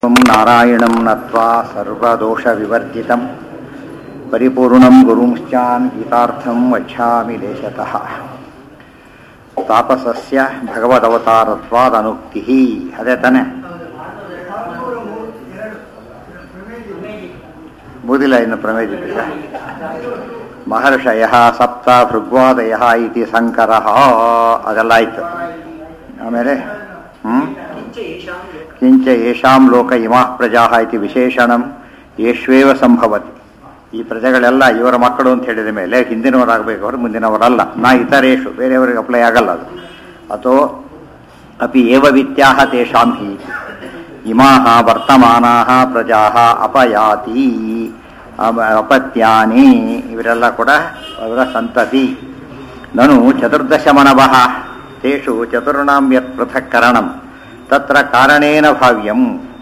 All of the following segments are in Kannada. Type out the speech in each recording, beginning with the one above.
ನಾರಾಯಣಂ ನತ್ವಾ ಸರ್ವದೋಷವಿವರ್ಜಿತಂ ಪರಿಪೂರ್ಣಂ ಗುರುಂಶ್ಚಾನ್ ಗೀತಾರ್ಥಂ ವಕ್ಷ್ಯಾಮಿ ಲೇಶತಃ. ತಾಪಸಸ್ಯ ಭಗವದವತಾರತ್ವಾದನುಕ್ತಿಃ. ಅದೇ ತಾನೆ ಬೂದಿಲ್ಲ ಇನ್ನು ಪ್ರಮೇಯ. ಮಹರ್ಷಯಃ ಸಪ್ತ ಭೃಗ್ವಾದಯಃ ಇತಿ ಸಂಕರಃ ಅದೆಲ್ಲ ಆಯ್ತು. ಆಮೇಲೆ ಕಿಂಚ ಯೇಷಾಂ ಲೋಕ ಇಮಾಃ ಪ್ರಜಾಃ ಇತಿ ವಿಶೇಷಣಂ ಯೇಷ್ವೇವ ಸಂಭವತಿ. ಈ ಪ್ರಜೆಗಳೆಲ್ಲ ಇವರ ಮಕ್ಕಳು ಅಂತ ಹೇಳಿದ ಮೇಲೆ ಹಿಂದಿನವರಾಗಬೇಕು, ಅವರು ಮುಂದಿನವರಲ್ಲ. ನಾ ಇತರೇಷು ಬೇರೆಯವರಿಗೆ ಅಪ್ಲೈ ಆಗಲ್ಲ ಅದು. ಅಥೋ ಅಪಿ ಏವ ವಿತ್ಯಾಹ ತೇಷಾಂ ಹಿ ಇಮಾಃ ವರ್ತಮಾನಾಃ ಪ್ರಜಾಃ ಅಪಯಾತಿ ಅಪತ್ಯಾನಿ. ಇವರೆಲ್ಲ ಕೂಡ ಅವರ ಸಂತತಿ. ನನು ಚತುರ್ದಶ ಮನವಃ ತೇಷು ಚತುರ್ಣಾಂ ಯತ್ ಪೃಥಕ್ ಕರಣಂ ತತ್ರ ಕಾರಣೇನ ಭಾವ್ಯಂ.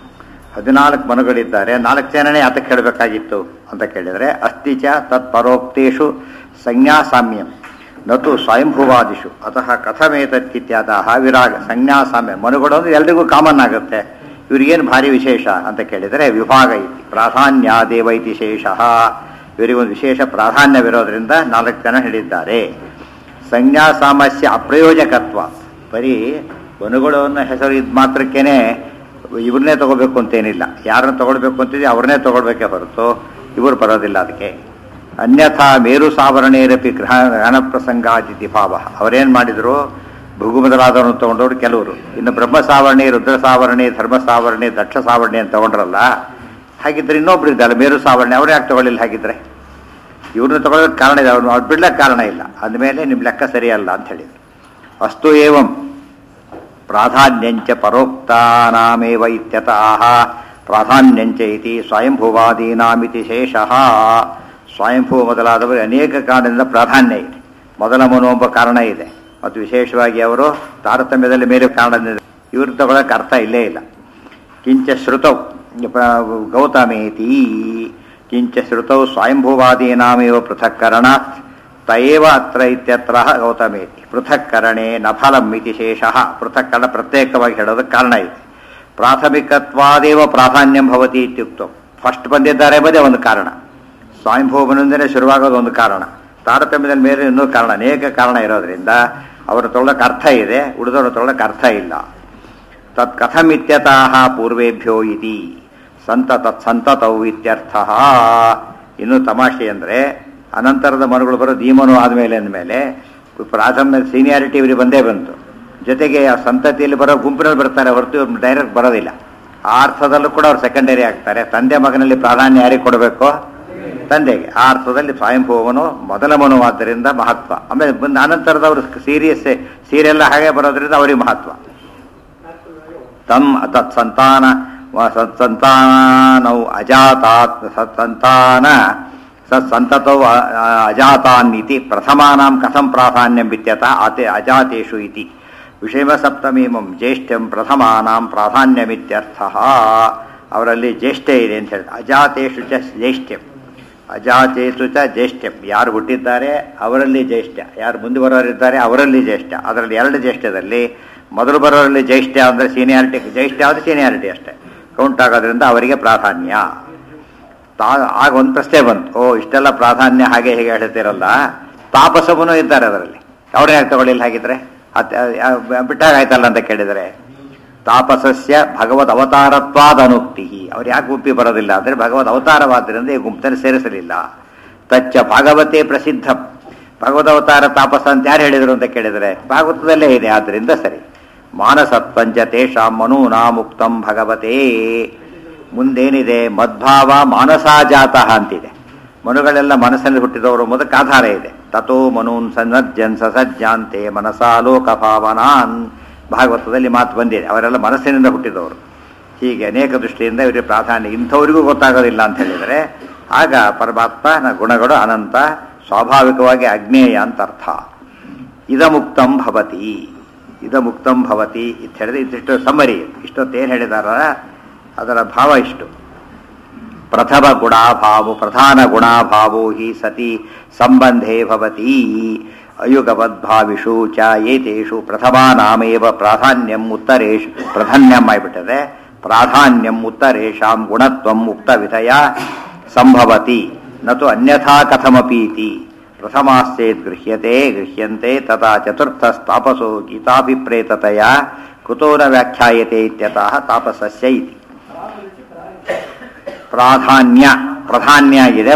14 ಮನುಗಳಿದ್ದಾರೆ, 4 ಜನನೇ ಆತಕ್ಕೆ ಹೇಳಬೇಕಾಗಿತ್ತು ಅಂತ ಕೇಳಿದರೆ ಅಸ್ತಿ ಚ ತತ್ ಪರೋಕ್ತೇಷು ಸಂಜ್ಞಾಸಾಮ್ಯಂ ನತು ಸ್ವಯಂಭುವಾದಿಷು ಅತಃ ಕಥಮೇತತ್ಕಿತ್ಯಾತಃ ವಿರಾಗ ಸಂಜ್ಞಾಸಾಮ್ಯ. ಮನುಗಳು ಅಂದ್ರೆ ಎಲ್ರಿಗೂ ಕಾಮನ್ ಆಗುತ್ತೆ, ಇವ್ರಿಗೇನು ಭಾರಿ ವಿಶೇಷ ಅಂತ ಕೇಳಿದರೆ ವಿಭಾಗ ಇತಿ ಪ್ರಾಧಾನ್ಯಾದೇವ ಇತಿ ಶೇಷಃ. ಇವರಿಗೊಂದು ವಿಶೇಷ ಪ್ರಾಧಾನ್ಯವಿರೋದ್ರಿಂದ 4 ಜನ ಹೇಳಿದ್ದಾರೆ. ಸಂಜ್ಞಾಸಾಮಸ್ಯ ಅಪ್ರಯೋಜಕತ್ವ. ಬರೀ ಮನುಗಳು ಅನ್ನೋ ಹೆಸರು ಇದ್ ಮಾತ್ರಕ್ಕೇನೆ ಇವ್ರನ್ನೇ ತಗೋಬೇಕು ಅಂತೇನಿಲ್ಲ. ಯಾರನ್ನ ತಗೊಳ್ಬೇಕು ಅಂತಿದೆ ಅವ್ರನ್ನೇ ತಗೊಳ್ಬೇಕೇ ಹೊರತು ಇವರು ಬರೋದಿಲ್ಲ ಅದಕ್ಕೆ. ಅನ್ಯಥಾ ಮೇರು ಸಾವರಣೇರಪಿ ಗ್ರಹಣ ಪ್ರಸಂಗಾದಿತಿ ಭಾವ. ಅವರೇನು ಮಾಡಿದ್ರು, ಭೃಗು ಮೊದಲಾದವರನ್ನು ತಗೊಂಡವ್ರು ಕೆಲವರು. ಇನ್ನು ಬ್ರಹ್ಮ ಸಾವರಣೆ, ರುದ್ರ ಸಾವರಣೆ, ಧರ್ಮ ಸಾವರಣೆ, ದಕ್ಷ ಸಾವರಣೆ ಅಂತ ತಗೊಂಡ್ರಲ್ಲ. ಹಾಗಿದ್ರೆ ಇನ್ನೊಬ್ರು ಇದ್ದಲ್ಲ ಮೇರು ಸಾವರಣೆ, ಅವ್ರು ಯಾಕೆ ತಗೊಳ್ಳಿಲ್ಲ? ಹಾಗಿದ್ರೆ ಇವ್ರನ್ನ ತಗೊಳ್ಳೋದಕ್ಕೆ ಕಾರಣ ಇದೆ, ಅವ್ರು ಬಿಡ್ಲಕ್ಕೆ ಕಾರಣ ಇಲ್ಲ. ಅಂದಮೇಲೆ ನಿಮ್ಮ ಲೆಕ್ಕ ಸರಿಯಲ್ಲ ಅಂತ ಹೇಳಿದ್ರು. ಅಸ್ತು ಏವಂ ಪ್ರಾಧಾನ್ಯಂಚ ಪರೋಕ್ತಾನಾಮೇವ ಇತ್ಯತಃ ಪ್ರಾಧಾನ್ಯಂಚ ಇತಿ ಸ್ವಯಂಭುವಾದೀನಾಮಿತಿ ಶೇಷಃ. ಸ್ವಯಂಭೂ ಮೊದಲಾದವರು ಅನೇಕ ಕಾರಣದಿಂದ ಪ್ರಾಧಾನ್ಯ ಇದೆ. ಮೊದಲ ಮನೋಂಬ ಕಾರಣ ಇದೆ, ಮತ್ತು ವಿಶೇಷವಾಗಿ ಅವರು ತಾರತಮ್ಯದಲ್ಲಿ ಮೇಲೆ ಕಾರಣದಿಂದ ಇವ್ರು ತಗೊಳ್ಳೋಕೆ ಅರ್ಥ ಇಲ್ಲೇ ಇಲ್ಲ. ಕಿಂಚ ಶ್ರುತೌ ಗೌತಮೇತಿ ಕಿಂಚ ಶ್ರುತೌ ಸ್ವಯಂಭುವಾದೀನಾಮೇವ ಪೃಥಕ್ಕರಣಾತ್ ತಯೇವ ಅತ್ರ ಇತ್ಯತ್ರ ಗೌತಮೇತಿ ಪೃಥಕ್ಕರಣೆ ನ ಫಲಂ ಇತಿ ಶೇಷಃ. ಪೃಥಕ್ಕರಣ ಪ್ರತ್ಯೇಕವಾಗಿ ಹೇಳೋದಕ್ಕೆ ಕಾರಣ ಇದೆ. ಪ್ರಾಥಮಿಕತ್ವಾದೇವ ಪ್ರಾಧಾನ್ಯಂ ಭವತಿ ಇತ್ಯುಕ್ತ. ಫಸ್ಟ್ ಬಂದಿದ್ದಾರೆ ಎಂಬುದೇ ಒಂದು ಕಾರಣ. ಸ್ವಯಂಭೂಮನಿಂದಲೇ ಶುರುವಾಗೋದು ಒಂದು ಕಾರಣ. ತಾರತಮ್ಯದ ಮೇಲೆ ಇನ್ನೊಂದು ಕಾರಣ, ಅನೇಕ ಕಾರಣ ಇರೋದ್ರಿಂದ ಅವರು ತೊಗೊಳಕ್ಕೆ ಅರ್ಥ ಇದೆ, ಉಳಿದವರು ತೊಗೊಳಕ್ಕೆ ಅರ್ಥ ಇಲ್ಲ. ತತ್ ಕಥಂ ಇತ್ಯತಃ ಪೂರ್ವೇಭ್ಯೋ ಇತಿ ತತ್ಸಂತತೌ ಇತ್ಯರ್ಥಃ. ಇನ್ನು ತಮಾಷೆ ಅಂದರೆ ಅನಂತರದ ಮನುಗಳು ಬರೋದು ಈ ಮನು ಆದಮೇಲೆ ಅಂದಮೇಲೆ ಪ್ರಾಥಮ್ಯ ಸೀನಿಯಾರಿಟಿ ಇವರಿಗೆ ಬಂದೇ ಬಂತು. ಜೊತೆಗೆ ಆ ಸಂತತಿಯಲ್ಲಿ ಬರೋ ಗುಂಪಿನಲ್ಲಿ ಬರ್ತಾರೆ ಹೊರತು ಇವ್ರು ಡೈರೆಕ್ಟ್ ಬರೋದಿಲ್ಲ. ಆ ಅರ್ಥದಲ್ಲೂ ಕೂಡ ಅವ್ರು ಸೆಕೆಂಡರಿ ಆಗ್ತಾರೆ. ತಂದೆ ಮಗನಲ್ಲಿ ಪ್ರಾಧಾನ್ಯ ಯಾರಿಗೆ ಕೊಡಬೇಕು? ತಂದೆಗೆ. ಆ ಅರ್ಥದಲ್ಲಿ ಸ್ವಯಂಭೂವನು ಮೊದಲ ಮನುವಾದ್ದರಿಂದ ಮಹತ್ವ. ಆಮೇಲೆ ಬಂದು ಅನಂತರದವರು ಸೀರೆಲ್ಲ ಹಾಗೆ ಬರೋದ್ರಿಂದ ಅವರಿಗೆ ಮಹತ್ವ. ತಮ್ ತತ್ ಸಂತಾನೌ ಅಜಾತಾತ್ ಸಂತಾನ ಸಂತತೌ ಅಜಾತಾನ್ನಿತಿ ಪ್ರಥಮಾನಾಂ ಕಥಂ ಪ್ರಾಧಾನ್ಯಂ ವಿದ್ಯತಃ ಅಜಾತೇಷು ಇತಿ ವಿಷಮ ಸಪ್ತಮೀಮಂ ಜ್ಯೇಷ್ಠ್ಯಂ ಪ್ರಥಮಾನಾಂ ಪ್ರಾಧಾನ್ಯಮಿತ್ಯರ್ಥಃ. ಅವರಲ್ಲಿ ಜ್ಯೇಷ್ಠ ಇದೆ ಅಂತ ಹೇಳಿ ಅಜಾತೇಷು ಚ ಜ್ಯೇಷ್ಠ್ಯಂ ಅಜಾತೇಷು ಚ ಜ್ಯೇಷ್ಠ್ಯಂ. ಯಾರು ಹುಟ್ಟಿದ್ದಾರೆ ಅವರಲ್ಲಿ ಜ್ಯೇಷ್ಠ, ಯಾರು ಮುಂದೆ ಬರೋರಿದ್ದಾರೆ ಅವರಲ್ಲಿ ಜ್ಯೇಷ್ಠ. ಅದರಲ್ಲಿ 2 ಜ್ಯೇಷ್ಠದಲ್ಲಿ ಮೊದಲು ಬರೋರಲ್ಲಿ ಜ್ಯೇಷ್ಠ ಅಂದರೆ ಸೀನಿಯಾರಿಟಿ, ಜ್ಯೇಷ್ಠ ಆದರೆ ಸೀನಿಯಾರಿಟಿ ಅಷ್ಟೇ ಕೌಂಟ್ ಆಗೋದ್ರಿಂದ ಅವರಿಗೆ ಪ್ರಾಧಾನ್ಯ. ಆಗ ಒಂದು ಪ್ರಶ್ನೆ ಬಂತು, ಇಷ್ಟೆಲ್ಲ ಪ್ರಾಧಾನ್ಯ ಹಾಗೆ ಹೇಗೆ ಹೇಳ್ತಿರಲ್ಲ, ತಾಪಸವನು ಇದ್ದಾರೆ ಅದರಲ್ಲಿ, ಅವ್ರನ್ನ ಯಾಕೆ ತಗೊಳ್ಳಿಲ್ಲ? ಹಾಗಿದ್ರೆ ಬಿಟ್ಟಾಗಾಯ್ತಲ್ಲ ಅಂತ ಕೇಳಿದರೆ ತಾಪಸಸ್ಯ ಭಗವದ್ ಅವತಾರತ್ವಾದ ಅನುಕ್ತಿ. ಅವ್ರು ಯಾಕೆ ಗುಂಪಿ ಬರೋದಿಲ್ಲ ಅಂದರೆ ಭಗವದ್ ಅವತಾರವಾದ್ದರಿಂದ ಈ ಗುಂಪಲ್ಲಿ ಸೇರಿಸಲಿಲ್ಲ. ತಚ್ಚ ಭಾಗವತೆ ಪ್ರಸಿದ್ಧ. ಭಗವದ್ ಅವತಾರ ತಾಪಸ ಅಂತ ಯಾರು ಹೇಳಿದರು ಅಂತ ಕೇಳಿದರೆ ಭಾಗವತದಲ್ಲೇ ಇದೆ, ಆದ್ದರಿಂದ ಸರಿ. ಮಾನಸತ್ವಂಚ ತೇಷಾಂ ಮನೂನಾ ಮುಕ್ತಂ ಭಗವತೇ. ಮುಂದೇನಿದೆ? ಮದ್ಭಾವ ಮಾನಸಾಜಾತಃ ಅಂತಿದೆ. ಮನುಗಳೆಲ್ಲ ಮನಸ್ಸಲ್ಲಿ ಹುಟ್ಟಿದವರು ಮೊದಕ್ಕೆ ಆಧಾರ ಇದೆ. ತಥೋ ಮನೂನ್ ಸನ್ನಜ್ಜನ್ ಸಸಜ್ಜಾಂತೆ ಮನಸಾ ಲೋಕಭಾವನಾನ್. ಭಾಗವತದಲ್ಲಿ ಮಾತು ಬಂದಿದೆ, ಅವರೆಲ್ಲ ಮನಸ್ಸಿನಿಂದ ಹುಟ್ಟಿದವರು. ಹೀಗೆ ಅನೇಕ ದೃಷ್ಟಿಯಿಂದ ಇವರಿಗೆ ಪ್ರಾಧಾನ್ಯ. ಇಂಥವರಿಗೂ ಗೊತ್ತಾಗೋದಿಲ್ಲ ಅಂತ ಹೇಳಿದರೆ ಆಗ ಪರಮಾತ್ಮನ ಗುಣಗಳು ಅನಂತ, ಸ್ವಾಭಾವಿಕವಾಗಿ ಅಜ್ಞೇಯ ಅಂತ ಅರ್ಥ. ಇದಮುಕ್ತಂ ಭವತಿ ಇದಮುಕ್ತಂ ಭವತಿ ಅಂತ ಹೇಳಿದ್ರೆ ಇದಿಷ್ಟು ಸಮ್ಮರಿ. ಇಷ್ಟೊತ್ತೇನು ಹೇಳಿದಾರ ಅದರ ಭಾವ ಇಷ್ಟು. ಪ್ರಥಮ ಗುಣಾಭಾವೋ ಪ್ರಧಾನ ಗುಣಾಭಾವೋ ಹಿ ಸತಿ ಸಂಬಂಧೇ ಭವತಿ ಅಯುಗವದ್ಭಾವಿಷು ಚ ಏತೇಷು ಪ್ರಥಮಾನಾಮೇವ ಪ್ರಾಧಾನ್ಯಂ ಉತ್ತರೇಷು ಪ್ರಾಧಾನ್ಯಂ ಆಗಿಬಿಟ್ಟದೆ. ಪ್ರಾಧಾನ್ಯಂ ಉತ್ತರೇಷಾಂ ಗುಣತ್ವಂ ಉಕ್ತ ವಿಧಯ ಸಂಭವತಿ ನತು ಅನ್ಯಥಾ ಕಥಮಪೀತಿ ಪ್ರಥಮಾಶ್ಚೇತ್ ಗೃಹ್ಯಂತೆ ತಥಾ ಚತುರ್ಥಸ್ತಾಪಸೋ ಗೀತಾಭಿಪ್ರೇತತೆಯ ಕುತೋ ನ ವ್ಯಾಖ್ಯಾಯತೆ ಇತ್ಯತಃ ತಾಪಸಸ್ಯ ಇತಿ. ಪ್ರಾಧಾನ್ಯ ಇದೆ.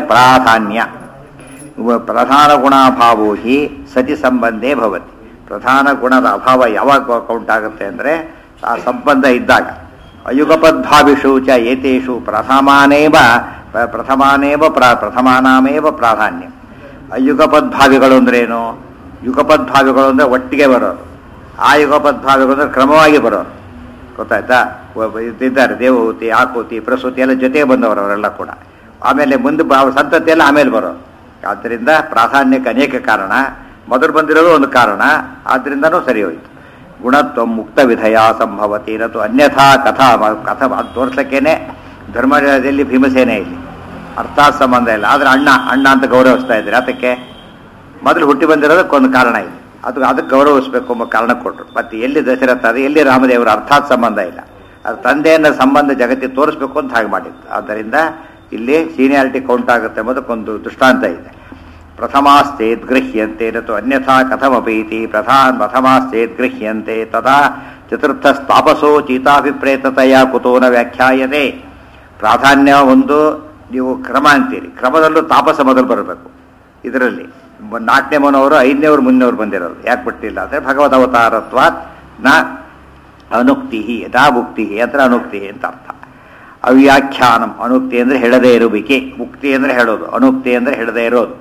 ಪ್ರಧಾನ ಗುಣಾಭಾವೋ ಹಿ ಸತಿ ಸಂಬಂಧೇ ಭವತಿ. ಪ್ರಧಾನ ಗುಣದ ಅಭಾವ ಯಾವಾಗ ಕೌಂಟ್ ಆಗುತ್ತೆ ಅಂದರೆ ಆ ಸಂಬಂಧ ಇದ್ದಾಗ. ಅಯುಗಪದ್ಭಾವಿಷು ಚ ಏತೇಷು ಪ್ರಥಮಾನಾಮೇವ ಪ್ರಾಧಾನ್ಯ. ಅಯುಗಪದ್ಭಾವಿಗಳು ಅಂದ್ರೇನು? ಯುಗಪದ್ಭಾವಿಗಳು ಅಂದರೆ ಒಟ್ಟಿಗೆ ಬರೋರು. ಆ ಯುಗಪದ್ಭಾವಿಗಳು ಅಂದರೆ ಕ್ರಮವಾಗಿ ಬರೋರು. ಗೊತ್ತಾಯ್ತಾ? ಇದ್ದಾರೆ ದೇವಹೂತಿ, ಆಕೂತಿ, ಪ್ರಸೂತಿ ಎಲ್ಲ ಜೊತೆಗೆ ಬಂದವರು ಅವರೆಲ್ಲ ಕೂಡ. ಆಮೇಲೆ ಮುಂದೆ ಸಂತತಿ ಎಲ್ಲ ಆಮೇಲೆ ಬರೋರು. ಆದ್ದರಿಂದ ಪ್ರಾಧಾನ್ಯಕ್ಕೆ ಅನೇಕ ಕಾರಣ. ಮೊದಲು ಬಂದಿರೋದು ಒಂದು ಕಾರಣ. ಆದ್ದರಿಂದನೂ ಸರಿ ಹೋಯಿತು. ಗುಣತ್ವ ಮುಕ್ತ ವಿಧಯ ಸಂಭವತಿ ಇರತ್ತು ಅನ್ಯಥಾ ಕಥಾ ಅದು ತೋರ್ಸಕ್ಕೇನೆ ಧರ್ಮದಲ್ಲಿ ಭೀಮಸೇನೆ ಇಲ್ಲಿ ಅರ್ಥಾತ್ ಸಂಬಂಧ ಇಲ್ಲ. ಆದರೆ ಅಣ್ಣ ಅಂತ ಗೌರವಿಸ್ತಾ ಇದ್ದಾರೆ. ಅದಕ್ಕೆ ಮೊದಲು ಹುಟ್ಟಿ ಬಂದಿರೋದಕ್ಕೊಂದು ಕಾರಣ ಇದೆ. ಅದಕ್ಕೆ ಗೌರವಿಸಬೇಕು ಎಂಬ ಕಾರಣ ಕೊಟ್ಟರು. ಮತ್ತು ಎಲ್ಲಿ ದಶರಥ ಅದು, ಎಲ್ಲಿ ರಾಮದೇವರು, ಅರ್ಥಾತ್ ಸಂಬಂಧ ಇಲ್ಲ. ಅದು ತಂದೆಯನ್ನ ಸಂಬಂಧ ಜಗತ್ತಿಗೆ ತೋರಿಸ್ಬೇಕು ಅಂತ ಹಾಗೆ ಮಾಡಿತ್ತು. ಆದ್ದರಿಂದ ಇಲ್ಲಿ ಸೀನಿಯಾರಿಟಿ ಕೌಂಟ್ ಆಗುತ್ತೆ ಎಂಬುದಕ್ಕೊಂದು ದೃಷ್ಟಾಂತ ಇದೆ. ಪ್ರಥಮಾಶ್ಚೇತ್ ಗೃಹ್ಯಂತೆ ನತು ಅನ್ಯಥಾ ಕಥಮಪೀತಿ ಪ್ರಥಮಾಶ್ಚೇತ್ ಗೃಹ್ಯಂತೆ ತದಾ ಚತುರ್ಥಸ್ತಾಪಸೋ ಚೀತಾಭಿಪ್ರೇತತೆಯ ಕುತೋ ನ ವ್ಯಾಖ್ಯಾಯತೆ. ಪ್ರಾಧಾನ್ಯ ಒಂದು ನೀವು ಕ್ರಮ ಅಂತೀರಿ. ಕ್ರಮದಲ್ಲೂ ತಾಪಸ ಮೊದಲು ಬರಬೇಕು. ಇದರಲ್ಲಿ 4ನೇ ಮನವರು 5ನೇವ್ರು ಮುನ್ನವರು ಬಂದಿರೋದು ಯಾಕೆ ಬಿಟ್ಟಿಲ್ಲ ಅಂದರೆ ಭಗವದ್ ಅವತಾರತ್ವಾತ್ ನ ಅನುಕ್ತಿ ಯಥಾ ಮುಕ್ತಿ ಅಂದರೆ ಅನುಕ್ತಿ ಅಂತ ಅರ್ಥ. ಅವ್ಯಾಖ್ಯಾನಂ ಅನುಕ್ತಿ ಅಂದರೆ ಹೇಳದೇ ಇರುವಿಕೆ, ಮುಕ್ತಿ ಅಂದರೆ ಹೇಳೋದು, ಅನುಕ್ತಿ ಅಂದರೆ ಹೇಳದೇ ಇರೋದು.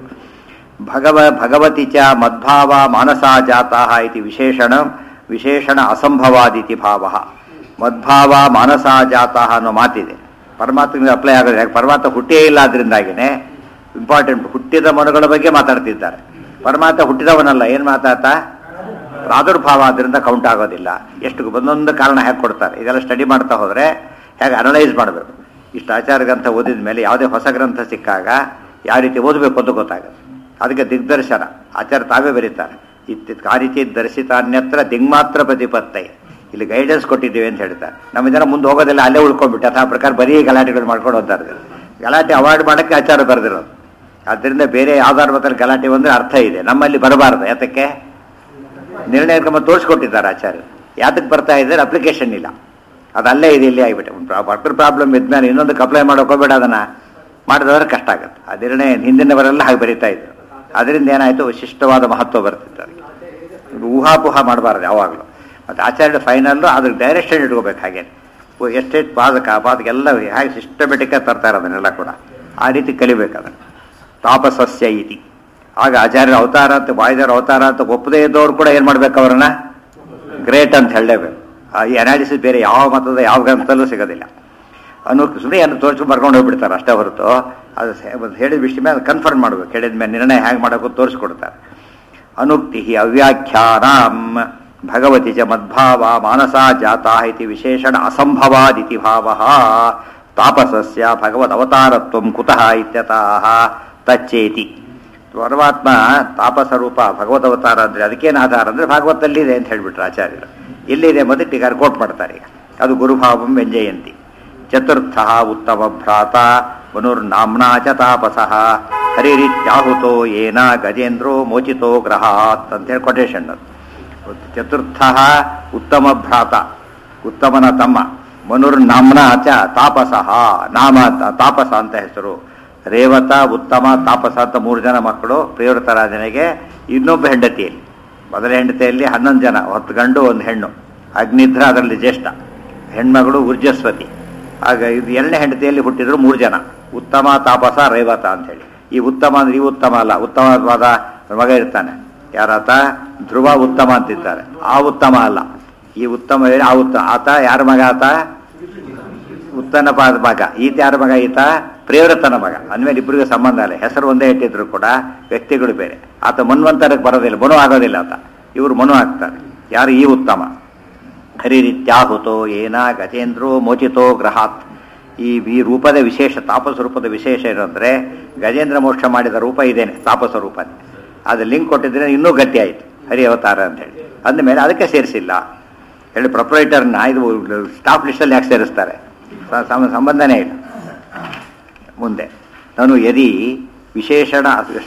ಭಗವತಿ ಚ ಮದ್ಭಾವ ಮಾನಸಾ ಜಾತಃ ಇತಿ ವಿಶೇಷಣ ಅಸಂಭವಾದಿತಿ ಭಾವ. ಮದ್ಭಾವ ಮಾನಸಾ ಜಾತಃ ಅನ್ನೋ ಮಾತಿದೆ. ಪರಮಾತ್ಮನಿಗೆ ಅಪ್ಲೈ ಆಗೋದು. ಯಾಕೆ? ಪರಮಾತ್ಮ ಹುಟ್ಟೇ ಇಲ್ಲ, ಅದರಿಂದಾಗಿನೇ ಇಂಪಾರ್ಟೆಂಟ್. ಹುಟ್ಟಿದ ಮನುಗಳ ಬಗ್ಗೆ ಮಾತಾಡ್ತಿದ್ದಾರೆ. ಪರಮಾತ್ಮ ಹುಟ್ಟಿದವನಲ್ಲ. ಏನು ಮಾತಾಡ್ತಾ? ಪ್ರಾದುರ್ಭಾವ. ಅದರಿಂದ ಕೌಂಟ್ ಆಗೋದಿಲ್ಲ. ಎಷ್ಟು ಒಂದೊಂದು ಕಾರಣ ಹೇಗೆ ಕೊಡ್ತಾರೆ. ಇದೆಲ್ಲ ಸ್ಟಡಿ ಮಾಡ್ತಾ ಹೋದರೆ ಹೇಗೆ ಅನಲೈಸ್ ಮಾಡಬೇಕು. ಇಷ್ಟು ಆಚಾರ ಗ್ರಂಥ ಓದಿದ ಮೇಲೆ ಯಾವುದೇ ಹೊಸ ಗ್ರಂಥ ಸಿಕ್ಕಾಗ ಯಾವ ರೀತಿ ಓದಬೇಕು ಅಂತ ಗೊತ್ತಾಗುತ್ತೆ. ಅದಕ್ಕೆ ದಿಗ್ದರ್ಶನ ಆಚಾರ್ಯ ತಾವೇ ಬರೀತಾರೆ. ಆ ರೀತಿ ದರ್ಶಿತ ಅನ್ಯತ್ರ ದಿಗ್ಮಾತ್ರ ಪ್ರತಿಪತ್ತೈ. ಇಲ್ಲಿ ಗೈಡೆನ್ಸ್ ಕೊಟ್ಟಿದ್ದೀವಿ ಅಂತ ಹೇಳ್ತಾರೆ. ನಮ್ಮ ಜನ ಮುಂದೆ ಹೋಗೋದಿಲ್ಲ, ಅಲ್ಲೇ ಉಳ್ಕೊಂಡ್ಬಿಟ್ಟು ಆ ಪ್ರಕಾರ ಬರೀ ಗಲಾಟೆಗಳು ಮಾಡ್ಕೊಂಡು ಹೋಗ್ತಾ ಇದ್ದಾರೆ. ಗಲಾಟೆ ಅವಾಯ್ಡ್ ಮಾಡೋಕ್ಕೆ ಆಚಾರ ಬರೆದಿರೋದು. ಆದ್ದರಿಂದ ಬೇರೆ ಯಾವ್ದಾರ ಬತ್ತಲ್ಲಿ ಗಲಾಟೆ ಬಂದರೆ ಅರ್ಥ ಇದೆ, ನಮ್ಮಲ್ಲಿ ಬರಬಾರ್ದು. ಯಾತಕ್ಕೆ? ನಿರ್ಣಯ ಕ್ರಮ ತೋರಿಸ್ಕೊಟ್ಟಿದ್ದಾರೆ ಆಚಾರ್ಯರು. ಯಾತಕ್ಕೆ ಬರ್ತಾ ಇದ್ದಾರೆ? ಅಪ್ಲಿಕೇಶನ್ ಇಲ್ಲ, ಅದಲ್ಲೇ ಇದೆ, ಇಲ್ಲಿ ಆಗಿಬಿಟ್ಟೆ. ವಾಟರ್ ಪ್ರಾಬ್ಲಮ್ ಇದ್ಮೇಲೆ ಇನ್ನೊಂದಕ್ಕೆ ಅಪ್ಲೈ ಮಾಡೋಕೆ ಹೋಗ್ಬೇಡ. ಅದನ್ನು ಮಾಡಿದ್ರೆ ಕಷ್ಟ ಆಗುತ್ತೆ. ಆ ನಿರ್ಣಯ ಹಿಂದಿನವರೆಲ್ಲ ಹಾಗೆ ಬರೀತಾ ಇದ್ರು. ಅದರಿಂದ ಏನಾಯಿತು? ವಿಶಿಷ್ಟವಾದ ಮಹತ್ವ ಬರ್ತಿತ್ತು. ಊಹಾಪೋಹ ಮಾಡಬಾರ್ದು ಯಾವಾಗಲೂ. ಮತ್ತು ಆಚಾರ್ಯ ಫೈನಲ್ಲು ಅದ್ರ ಡೈರೆಕ್ಷನ್ ಇಟ್ಕೋಬೇಕು. ಹಾಗೆ ಎಷ್ಟೆಷ್ಟು ಪಾದಕ್ಕೆಲ್ಲ ಹೇಗೆ ಸಿಸ್ಟಮೆಟಿಕ್ಕಾಗಿ ತರ್ತಾರೆ ಅದನ್ನೆಲ್ಲ ಕೂಡ. ಆ ರೀತಿ ಕಲಿಬೇಕು ಅದನ್ನು. ತಾಪಸಸ್ಯ ಇತಿ. ಆಗ ಆಚಾರ್ಯರ ಅವತಾರ ಅಂತ, ವಾಯುದೇವರ ಅವತಾರ ಅಂತ ಒಪ್ಪದೇ ಇದ್ದವ್ರು ಕೂಡ ಏನು ಮಾಡಬೇಕು? ಅವರನ್ನು ಗ್ರೇಟ್ ಅಂತ ಹೇಳಲೇಬೇಕು. ಈ ಅನಾಲಿಸಿಸ್ ಬೇರೆ ಯಾವ ಮತದ ಯಾವ ಗ್ರಂಥದಲ್ಲೂ ಸಿಗೋದಿಲ್ಲ. ಸುಮ್ಮನೆ ಏನು ತೋರಿಸ್ಕೊಂಡು ಬರ್ಕೊಂಡು ಹೋಗ್ಬಿಡ್ತಾರೆ ಅಷ್ಟೇ ಹೊರತು ಅದು ಹೇಳಿದ ವಿಷಯ ಮೇಲೆ ಅದು ಕನ್ಫರ್ಮ್ ಮಾಡಬೇಕು. ಹೇಳಿದ ಮೇಲೆ ನಿರ್ಣಯ ಹೇಗೆ ಮಾಡೋಕ್ಕೂ ತೋರಿಸ್ಕೊಡ್ತಾರೆ. ಅನುಕ್ತಿ ಅವ್ಯಾಖ್ಯಾನಾಂ ಭಗವತಿ ಚ ಮದ್ಭಾವ ಮಾನಸಾ ಜಾತಾ ಇತಿ ವಿಶೇಷಣ ಅಸಂಭವಾದಿತಿ ಭಾವ. ತಾಪಸಸ್ಯ ಭಗವದ್ ಅವತಾರತ್ವಂ ಕುತಃ ಇತ್ಯತಃ ತಚ್ಚೇತಿ. ಪರಮಾತ್ಮ ತಾಪಸ ರೂಪ ಭಗವದ್ ಅವತಾರ ಅಂದರೆ ಅದಕ್ಕೇನು ಆಧಾರ ಅಂದರೆ ಭಾಗವತಲ್ಲಿದೆ ಅಂತ ಹೇಳಿಬಿಟ್ರು ಆಚಾರ್ಯರು. ಎಲ್ಲಿದೆ ಮೊದಲು ಟೀಕಾರ ಕೋಟ್ ಮಾಡ್ತಾರೆ. ಈಗ ಅದು ಗುರುಭಾವಂ ವ್ಯಂಜಯಂತಿ. ಚತುರ್ಥ ಉತ್ತಮ ಭ್ರಾತ ಮನುರ್ನಾಮ್ನಾ ಚ ತಾಪಸಃ ಹರಿರಿತ್ಯಾಹುತೋ ಯೇನ ಗಜೇಂದ್ರೋ ಮೋಚಿತೋ ಗ್ರಹಾತ್ ಅಂತೇಳಿ ಕೊಟೇಶನ್. ಚತುರ್ಥ ಉತ್ತಮ ಭ್ರಾತ, ಉತ್ತಮನ ತಮ್ಮ, ಮನುರ್ನಾಮ್ನಾ ಚ ತಾಪಸಃ, ನಾಮ ತಾಪಸ ಅಂತ ಹೆಸರು. ರೇವತ, ಉತ್ತಮ, ತಾಪಸ ಅಂತ 3 ಜನ ಮಕ್ಕಳು ಪ್ರಿಯವ್ರತರಾಜನಿಗೆ. ಇನ್ನೊಬ್ಬ ಹೆಂಡತಿಯಲ್ಲಿ, ಮೊದಲ ಹೆಂಡತಿಯಲ್ಲಿ 11 ಜನ, 10 ಗಂಡು 1 ಹೆಣ್ಣು. ಅಗ್ನಿಧ್ರ ಅದರಲ್ಲಿ ಜ್ಯೇಷ್ಠ, ಹೆಣ್ಮಗಳು ಊರ್ಜಸ್ವತಿ. ಆಗ ಇದು 2ನೇ ಹೆಂಡತಿಯಲ್ಲಿ ಹುಟ್ಟಿದ್ರು 3 ಜನ, ಉತ್ತಮ, ತಾಪಸ, ರೇವತ ಅಂಥೇಳಿ. ಈ ಉತ್ತಮ ಅಂದ್ರೆ ಈ ಉತ್ತಮ ಅಲ್ಲ, ಉತ್ತಮವಾದ ಮಗ ಇರ್ತಾನೆ. ಯಾರಾತ? ಧ್ರುವ ಉತ್ತಮ ಅಂತಿದ್ದಾರೆ. ಆ ಉತ್ತಮ ಅಲ್ಲ, ಈ ಉತ್ತಮ ಹೇಳಿ ಆ ಉತ್ತಮ. ಆತ ಯಾರ ಮಗ? ಆತ ಉತ್ತನಪಾದ ಮಗ. ಈತ ಯಾರ ಮಗ? ಈತ ಪ್ರಿಯವ್ರತನ ಮಗ. ಅಂದಮೇಲೆ ಇಬ್ಬರಿಗೂ ಸಂಬಂಧ ಅಲ್ಲ. ಹೆಸರು ಒಂದೇ ಇಟ್ಟಿದ್ರು ಕೂಡ ವ್ಯಕ್ತಿಗಳು ಬೇರೆ. ಆತ ಮನ್ವಂತರಕ್ಕೆ ಬರೋದಿಲ್ಲ, ಮನು ಆಗೋದಿಲ್ಲ ಆತ. ಇವರು ಮನು ಆಗ್ತಾರೆ. ಯಾರು? ಈ ಉತ್ತಮ. ಹರಿರಿತ್ಯಾಹುತೋ ಏನ ಗಜೇಂದ್ರೋ ಮೋಚಿತೋ ಗ್ರಹಾತ್. ಈ ರೂಪದ ವಿಶೇಷ, ತಾಪಸ ರೂಪದ ವಿಶೇಷ ಏನಂದರೆ ಗಜೇಂದ್ರ ಮೋಕ್ಷ ಮಾಡಿದ ರೂಪ ಇದೇನೆ, ತಾಪಸ ರೂಪನೇ. ಅದು ಲಿಂಕ್ ಕೊಟ್ಟಿದ್ರೆ ಇನ್ನೂ ಗಟ್ಟಿ ಆಯಿತು, ಹರಿ ಅವತಾರ ಅಂತೇಳಿ. ಅಂದಮೇಲೆ ಅದಕ್ಕೆ ಸೇರಿಸಿಲ್ಲ. ಹೇಳಿ ಪ್ರೊಪ್ರೈಟರ್ನ ಇದು ಸ್ಟಾಫ್ ಲಿಸ್ಟಲ್ಲಿ ಯಾಕೆ ಸೇರಿಸ್ತಾರೆ? ಸಂಬಂಧನೇ ಇಲ್ಲ. ಮುಂದೆ ನಾನು ಯದಿ ವಿಶೇಷಣ